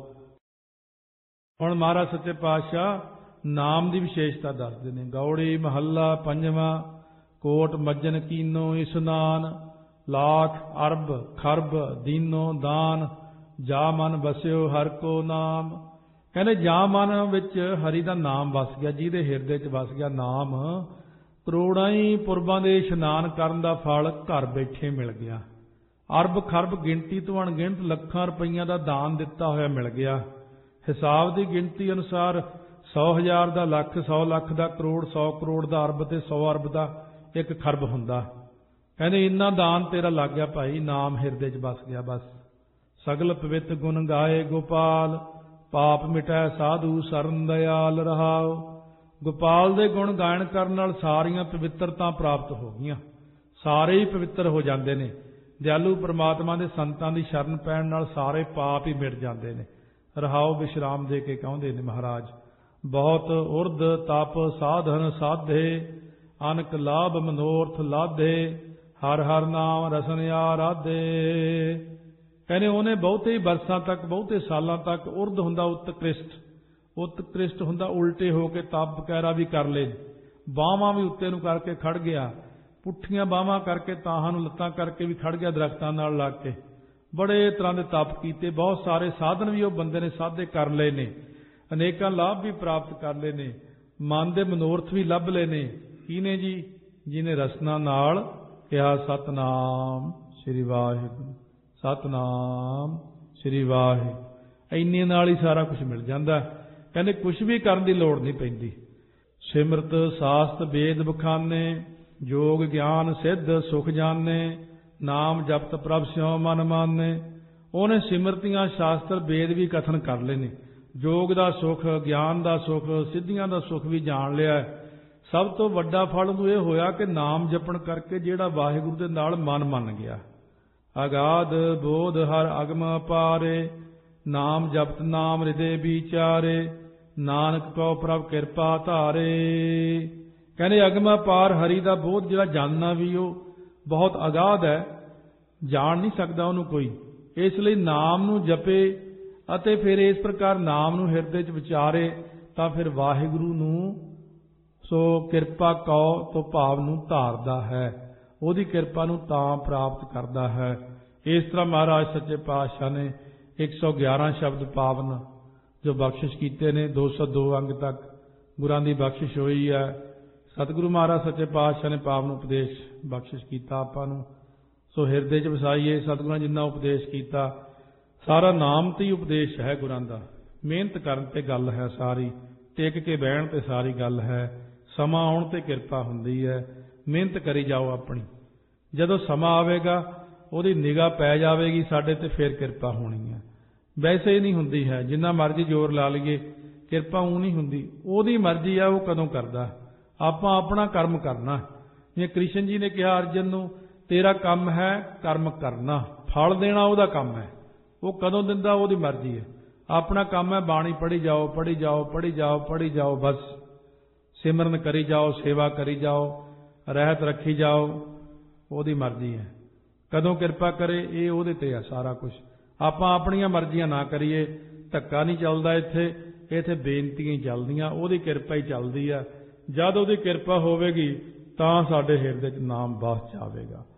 ਹੁਣ ਮਹਾਰਾਜ ਸੱਚੇ ਪਾਤਸ਼ਾਹ ਨਾਮ ਦੀ ਵਿਸ਼ੇਸ਼ਤਾ ਦੱਸਦੇ ਨੇ। ਗੌੜੀ ਮਹੱਲਾ ਪੰਜਵਾਂ। ਕੋਟ ਮੱਜਨ ਕੀਨੋ ਇਸਨਾਨ, ਲਾਖ ਅਰਬ ਖਰਬ ਦੀਨੋ ਦਾਨ। ਜਾ ਮਨ ਵਸਿਓ ਹਰ ਕੋ ਨਾਮ। ਕਹਿੰਦੇ ਜਾ ਮਨ ਵਿੱਚ ਹਰੀ ਦਾ ਨਾਮ ਵਸ ਗਿਆ, ਜਿਹਦੇ ਹਿਰਦੇ 'ਚ ਵਸ ਗਿਆ ਨਾਮ, ਕਰੋੜਾਂ ਹੀ ਪੁਰਬਾਂ ਦੇ ਇਸ਼ਨਾਨ ਕਰਨ ਦਾ ਫਲ ਘਰ ਬੈਠੇ ਮਿਲ ਗਿਆ। ਅਰਬ ਖਰਬ ਗਿਣਤੀ ਤੋਂ ਅਣਗਿਣਤ ਲੱਖਾਂ ਰੁਪਈਆਂ ਦਾ ਦਾਨ ਦਿੱਤਾ ਹੋਇਆ ਮਿਲ ਗਿਆ। ਹਿਸਾਬ ਦੀ ਗਿਣਤੀ ਅਨੁਸਾਰ ਸੌ ਹਜ਼ਾਰ ਦਾ ਲੱਖ, ਸੌ ਲੱਖ ਦਾ ਕਰੋੜ, ਸੌ ਕਰੋੜ ਦਾ ਅਰਬ ਤੇ ਸੌ ਅਰਬ ਦਾ ਇੱਕ ਖਰਬ ਹੁੰਦਾ। ਕਹਿੰਦੇ ਇੰਨਾ ਦਾਨ ਤੇਰਾ ਲੱਗ ਗਿਆ ਭਾਈ, ਨਾਮ ਹਿਰਦੇ 'ਚ ਵਸ ਗਿਆ ਬਸ। ਸਗਲ ਪਵਿੱਤ ਗੁਣ ਗਾਏ ਗੋਪਾਲ, ਪਾਪ ਮਿਟੈ ਸਾਧੂ ਸਰਨ ਦਇਆਲ ਰਹਾਓ। ਗੋਪਾਲ ਦੇ ਗੁਣ ਗਾਇਨ ਕਰਨ ਨਾਲ ਸਾਰੀਆਂ ਪਵਿੱਤਰਤਾ ਪ੍ਰਾਪਤ ਹੋ ਗਈਆਂ, ਸਾਰੇ ਹੀ ਪਵਿੱਤਰ ਹੋ ਜਾਂਦੇ ਨੇ। ਦਿਆਲੂ ਪ੍ਰਮਾਤਮਾ ਦੇ ਸੰਤਾਂ ਦੀ ਸ਼ਰਨ ਪੈਣ ਨਾਲ ਸਾਰੇ ਪਾਪ ਹੀ ਮਿਟ ਜਾਂਦੇ ਨੇ। ਰਹਾਓ ਵਿਸ਼ਰਾਮ ਦੇ ਕੇ ਕਹਿੰਦੇ ਨੇ ਮਹਾਰਾਜ, ਬਹੁਤ ਉਰਦ ਤਪ ਸਾਧਨ ਸਾਧੇ, ਅਨਕ ਲਾਭ ਮਨੋਰਥ ਲਾਧੇ, ਹਰ ਹਰ ਨਾਮ ਰਸਨ ਆਰਾਧੇ। ਕਹਿੰਦੇ ਉਹਨੇ ਬਹੁਤੇ ਹੀ ਬਰਸਾਂ ਤੱਕ, ਬਹੁਤੇ ਸਾਲਾਂ ਤੱਕ, ਉਰਦ ਹੁੰਦਾ ਉਤਕ੍ਰਿਸ਼ਟ, ਉਤਕ੍ਰਿਸ਼ਟ ਹੁੰਦਾ ਉਲਟੇ ਹੋ ਕੇ, ਤਪ ਵਗੈਰਾ ਵੀ ਕਰ ਲਏ, ਬਾਹਾਂ ਵੀ ਉੱਤੇ ਨੂੰ ਕਰਕੇ ਖੜ ਗਿਆ, ਪੁੱਠੀਆਂ ਬਾਹਾਂ ਕਰਕੇ, ਤਾਹਾਂ ਨੂੰ ਲੱਤਾਂ ਕਰਕੇ ਵੀ ਖੜ ਗਿਆ ਦਰਖਤਾਂ ਨਾਲ ਲੱਗ ਕੇ। ਬੜੇ ਤਰ੍ਹਾਂ ਦੇ ਤਪ ਕੀਤੇ, ਬਹੁਤ ਸਾਰੇ ਸਾਧਨ ਵੀ ਉਹ ਬੰਦੇ ਨੇ ਸਾਧੇ ਕਰ ਲਏ ਨੇ, ਅਨੇਕਾਂ ਲਾਭ ਵੀ ਪ੍ਰਾਪਤ ਕਰ ਲਏ ਨੇ, ਮਨ ਦੇ ਮਨੋਰਥ ਵੀ ਲੱਭ ਲਏ ਨੇ। ਕਿਹਨੇ ਜੀ? ਜਿਹਨੇ ਰਸਨਾ ਨਾਲ ਕਿਹਾ ਸਤਨਾਮ ਸ੍ਰੀ ਵਾਹਿਗੁਰੂ, ਸਤਨਾਮ ਸ੍ਰੀ ਵਾਹਿਗੁਰੂ। ਇੰਨੇ ਨਾਲ ਹੀ ਸਾਰਾ ਕੁਝ ਮਿਲ ਜਾਂਦਾ। ਕਹਿੰਦੇ ਕੁਝ ਵੀ ਕਰਨ ਦੀ ਲੋੜ ਨਹੀਂ ਪੈਂਦੀ। ਸਿਮਰਤ ਸਾਸਤ ਵੇਦ ਬਖਾਨੇ, ਜੋਗ ਗਿਆਨ ਸਿੱਧ ਸੁਖ ਜਾਣੇ, ਨਾਮ ਜਪਤ ਪ੍ਰਭ ਸਿਉ ਮਨ ਮਾਨੇ। ਉਹਨੇ ਸਿਮਰਤੀਆਂ ਸ਼ਾਸਤਰ ਵੇਦ ਵੀ ਕਥਨ ਕਰ ਲਏ ਨੇ, ਜੋਗ ਦਾ ਸੁਖ, ਗਿਆਨ ਦਾ ਸੁਖ, ਸਿੱਧੀਆਂ ਦਾ ਸੁਖ ਵੀ ਜਾਣ ਲਿਆ। ਸਭ ਤੋਂ ਵੱਡਾ ਫਲ ਨੂੰ ਇਹ ਹੋਇਆ ਕਿ ਨਾਮ ਜਪਣ ਕਰਕੇ ਜਿਹੜਾ ਵਾਹਿਗੁਰੂ ਦੇ ਨਾਲ ਮਨ ਮੰਨ ਗਿਆ। ਅਗਾਧ ਬੋਧ ਹਰ ਅਗਮ ਅਪਾਰੇ, ਨਾਮ ਜਪਤ ਨਾਮ ਹਿਰਦੇ ਵਿਚਾਰੇ, ਨਾਨਕ ਕੋ ਪ੍ਰਭ ਕਿਰਪਾ ਧਾਰੇ। ਕਹਿੰਦੇ ਅਗਮ ਅਪਾਰ ਹਰੀ ਦਾ ਬੋਧ ਜਿਹੜਾ ਜਾਣਨਾ ਵੀ ਉਹ ਬਹੁਤ ਅਗਾਧ ਹੈ, ਜਾਣ ਨਹੀਂ ਸਕਦਾ ਉਹਨੂੰ ਕੋਈ। ਇਸ ਲਈ ਨਾਮ ਨੂੰ ਜਪੇ ਅਤੇ ਫਿਰ ਇਸ ਪ੍ਰਕਾਰ ਨਾਮ ਨੂੰ ਹਿਰਦੇ 'ਚ ਵਿਚਾਰੇ ਤਾਂ ਫਿਰ ਵਾਹਿਗੁਰੂ ਨੂੰ ਸੋ ਕਿਰਪਾ ਕਉ ਤੋਂ ਭਾਵ ਨੂੰ ਧਾਰਦਾ ਹੈ, ਉਹਦੀ ਕਿਰਪਾ ਨੂੰ ਤਾਂ ਪ੍ਰਾਪਤ ਕਰਦਾ ਹੈ। ਇਸ ਤਰ੍ਹਾਂ ਮਹਾਰਾਜ ਸੱਚੇ ਪਾਤਸ਼ਾਹ ਨੇ ਇੱਕ ਸੌ ਗਿਆਰਾਂ ਸ਼ਬਦ ਪਾਵਨ ਜੋ ਬਖਸ਼ਿਸ਼ ਕੀਤੇ ਨੇ, ਦੋ ਸੌ ਦੋ ਅੰਗ ਤੱਕ ਗੁਰਾਂ ਦੀ ਬਖਸ਼ਿਸ਼ ਹੋਈ ਹੈ। ਸਤਿਗੁਰੂ ਮਹਾਰਾਜ ਸੱਚੇ ਪਾਤਸ਼ਾਹ ਨੇ ਪਾਵਨ ਉਪਦੇਸ਼ ਬਖਸ਼ਿਸ਼ ਕੀਤਾ ਆਪਾਂ ਨੂੰ। ਸੋ ਹਿਰਦੇ 'ਚ ਵਸਾਈਏ। ਸਤਿਗੁਰਾਂ ਜਿੰਨਾ ਉਪਦੇਸ਼ ਕੀਤਾ ਸਾਰਾ ਨਾਮ ਤੇ ਹੀ ਉਪਦੇਸ਼ ਹੈ ਗੁਰਾਂ ਦਾ। ਮਿਹਨਤ ਕਰਨ ਤੇ ਗੱਲ ਹੈ ਸਾਰੀ, ਟਿਕ ਕੇ ਬਹਿਣ ਤੇ ਸਾਰੀ ਗੱਲ ਹੈ। ਸਮਾਂ ਆਉਣ ਤੇ ਕਿਰਪਾ ਹੁੰਦੀ ਹੈ, ਮਿਹਨਤ ਕਰੀ ਜਾਓ ਆਪਣੀ। ਜਦੋਂ ਸਮਾਂ ਆਵੇਗਾ ਉਹਦੀ ਨਿਗਾਹ ਪੈ ਜਾਵੇਗੀ ਸਾਡੇ ਤੇ, ਫਿਰ ਕਿਰਪਾ ਹੋਣੀ ਹੈ। ਵੈਸੇ ਹੀ ਨਹੀਂ ਹੁੰਦੀ ਹੈ, ਜਿੰਨਾ ਮਰਜ਼ੀ ਜ਼ੋਰ ਲਾ ਲਈਏ ਕਿਰਪਾ ਉਹ ਨਹੀਂ ਹੁੰਦੀ। ਉਹਦੀ ਮਰਜ਼ੀ ਆ ਉਹ ਕਦੋਂ ਕਰਦਾ, ਆਪਾਂ ਆਪਣਾ ਕਰਮ ਕਰਨਾ। ਜਿਵੇਂ ਕ੍ਰਿਸ਼ਨ ਜੀ ਨੇ ਕਿਹਾ ਅਰਜਨ ਨੂੰ, ਤੇਰਾ ਕੰਮ ਹੈ ਕਰਮ ਕਰਨਾ, फल देना ਉਹਦਾ ਕੰਮ है। वो कदों दिंदा ਉਹਦੀ मर्जी है। अपना काम है बाणी पढ़ी जाओ पढ़ी जाओ पढ़ी जाओ पढ़ी जाओ, बस सिमरन करी जाओ, सेवा करी जाओ, रहत रखी जाओ, ਉਹਦੀ मर्जी है। कदों किरपा करे ये ਉਹਦੇ ते है सारा कुछ। ਆਪਾਂ ਆਪਣੀਆਂ ਮਰਜ਼ੀਆਂ ਨਾ ਕਰੀਏ, ਧੱਕਾ ਨਹੀਂ ਚੱਲਦਾ ਇੱਥੇ, ਇੱਥੇ ਬੇਨਤੀਆਂ ਹੀ ਚੱਲਦੀਆਂ, ਉਹਦੀ ਕਿਰਪਾ ਹੀ ਚੱਲਦੀ ਆ। ਜਦ ਉਹਦੀ ਕਿਰਪਾ ਹੋਵੇਗੀ ਤਾਂ ਸਾਡੇ ਹਿਰਦੇ 'ਚ ਨਾਮ ਵਸ ਜਾਵੇਗਾ।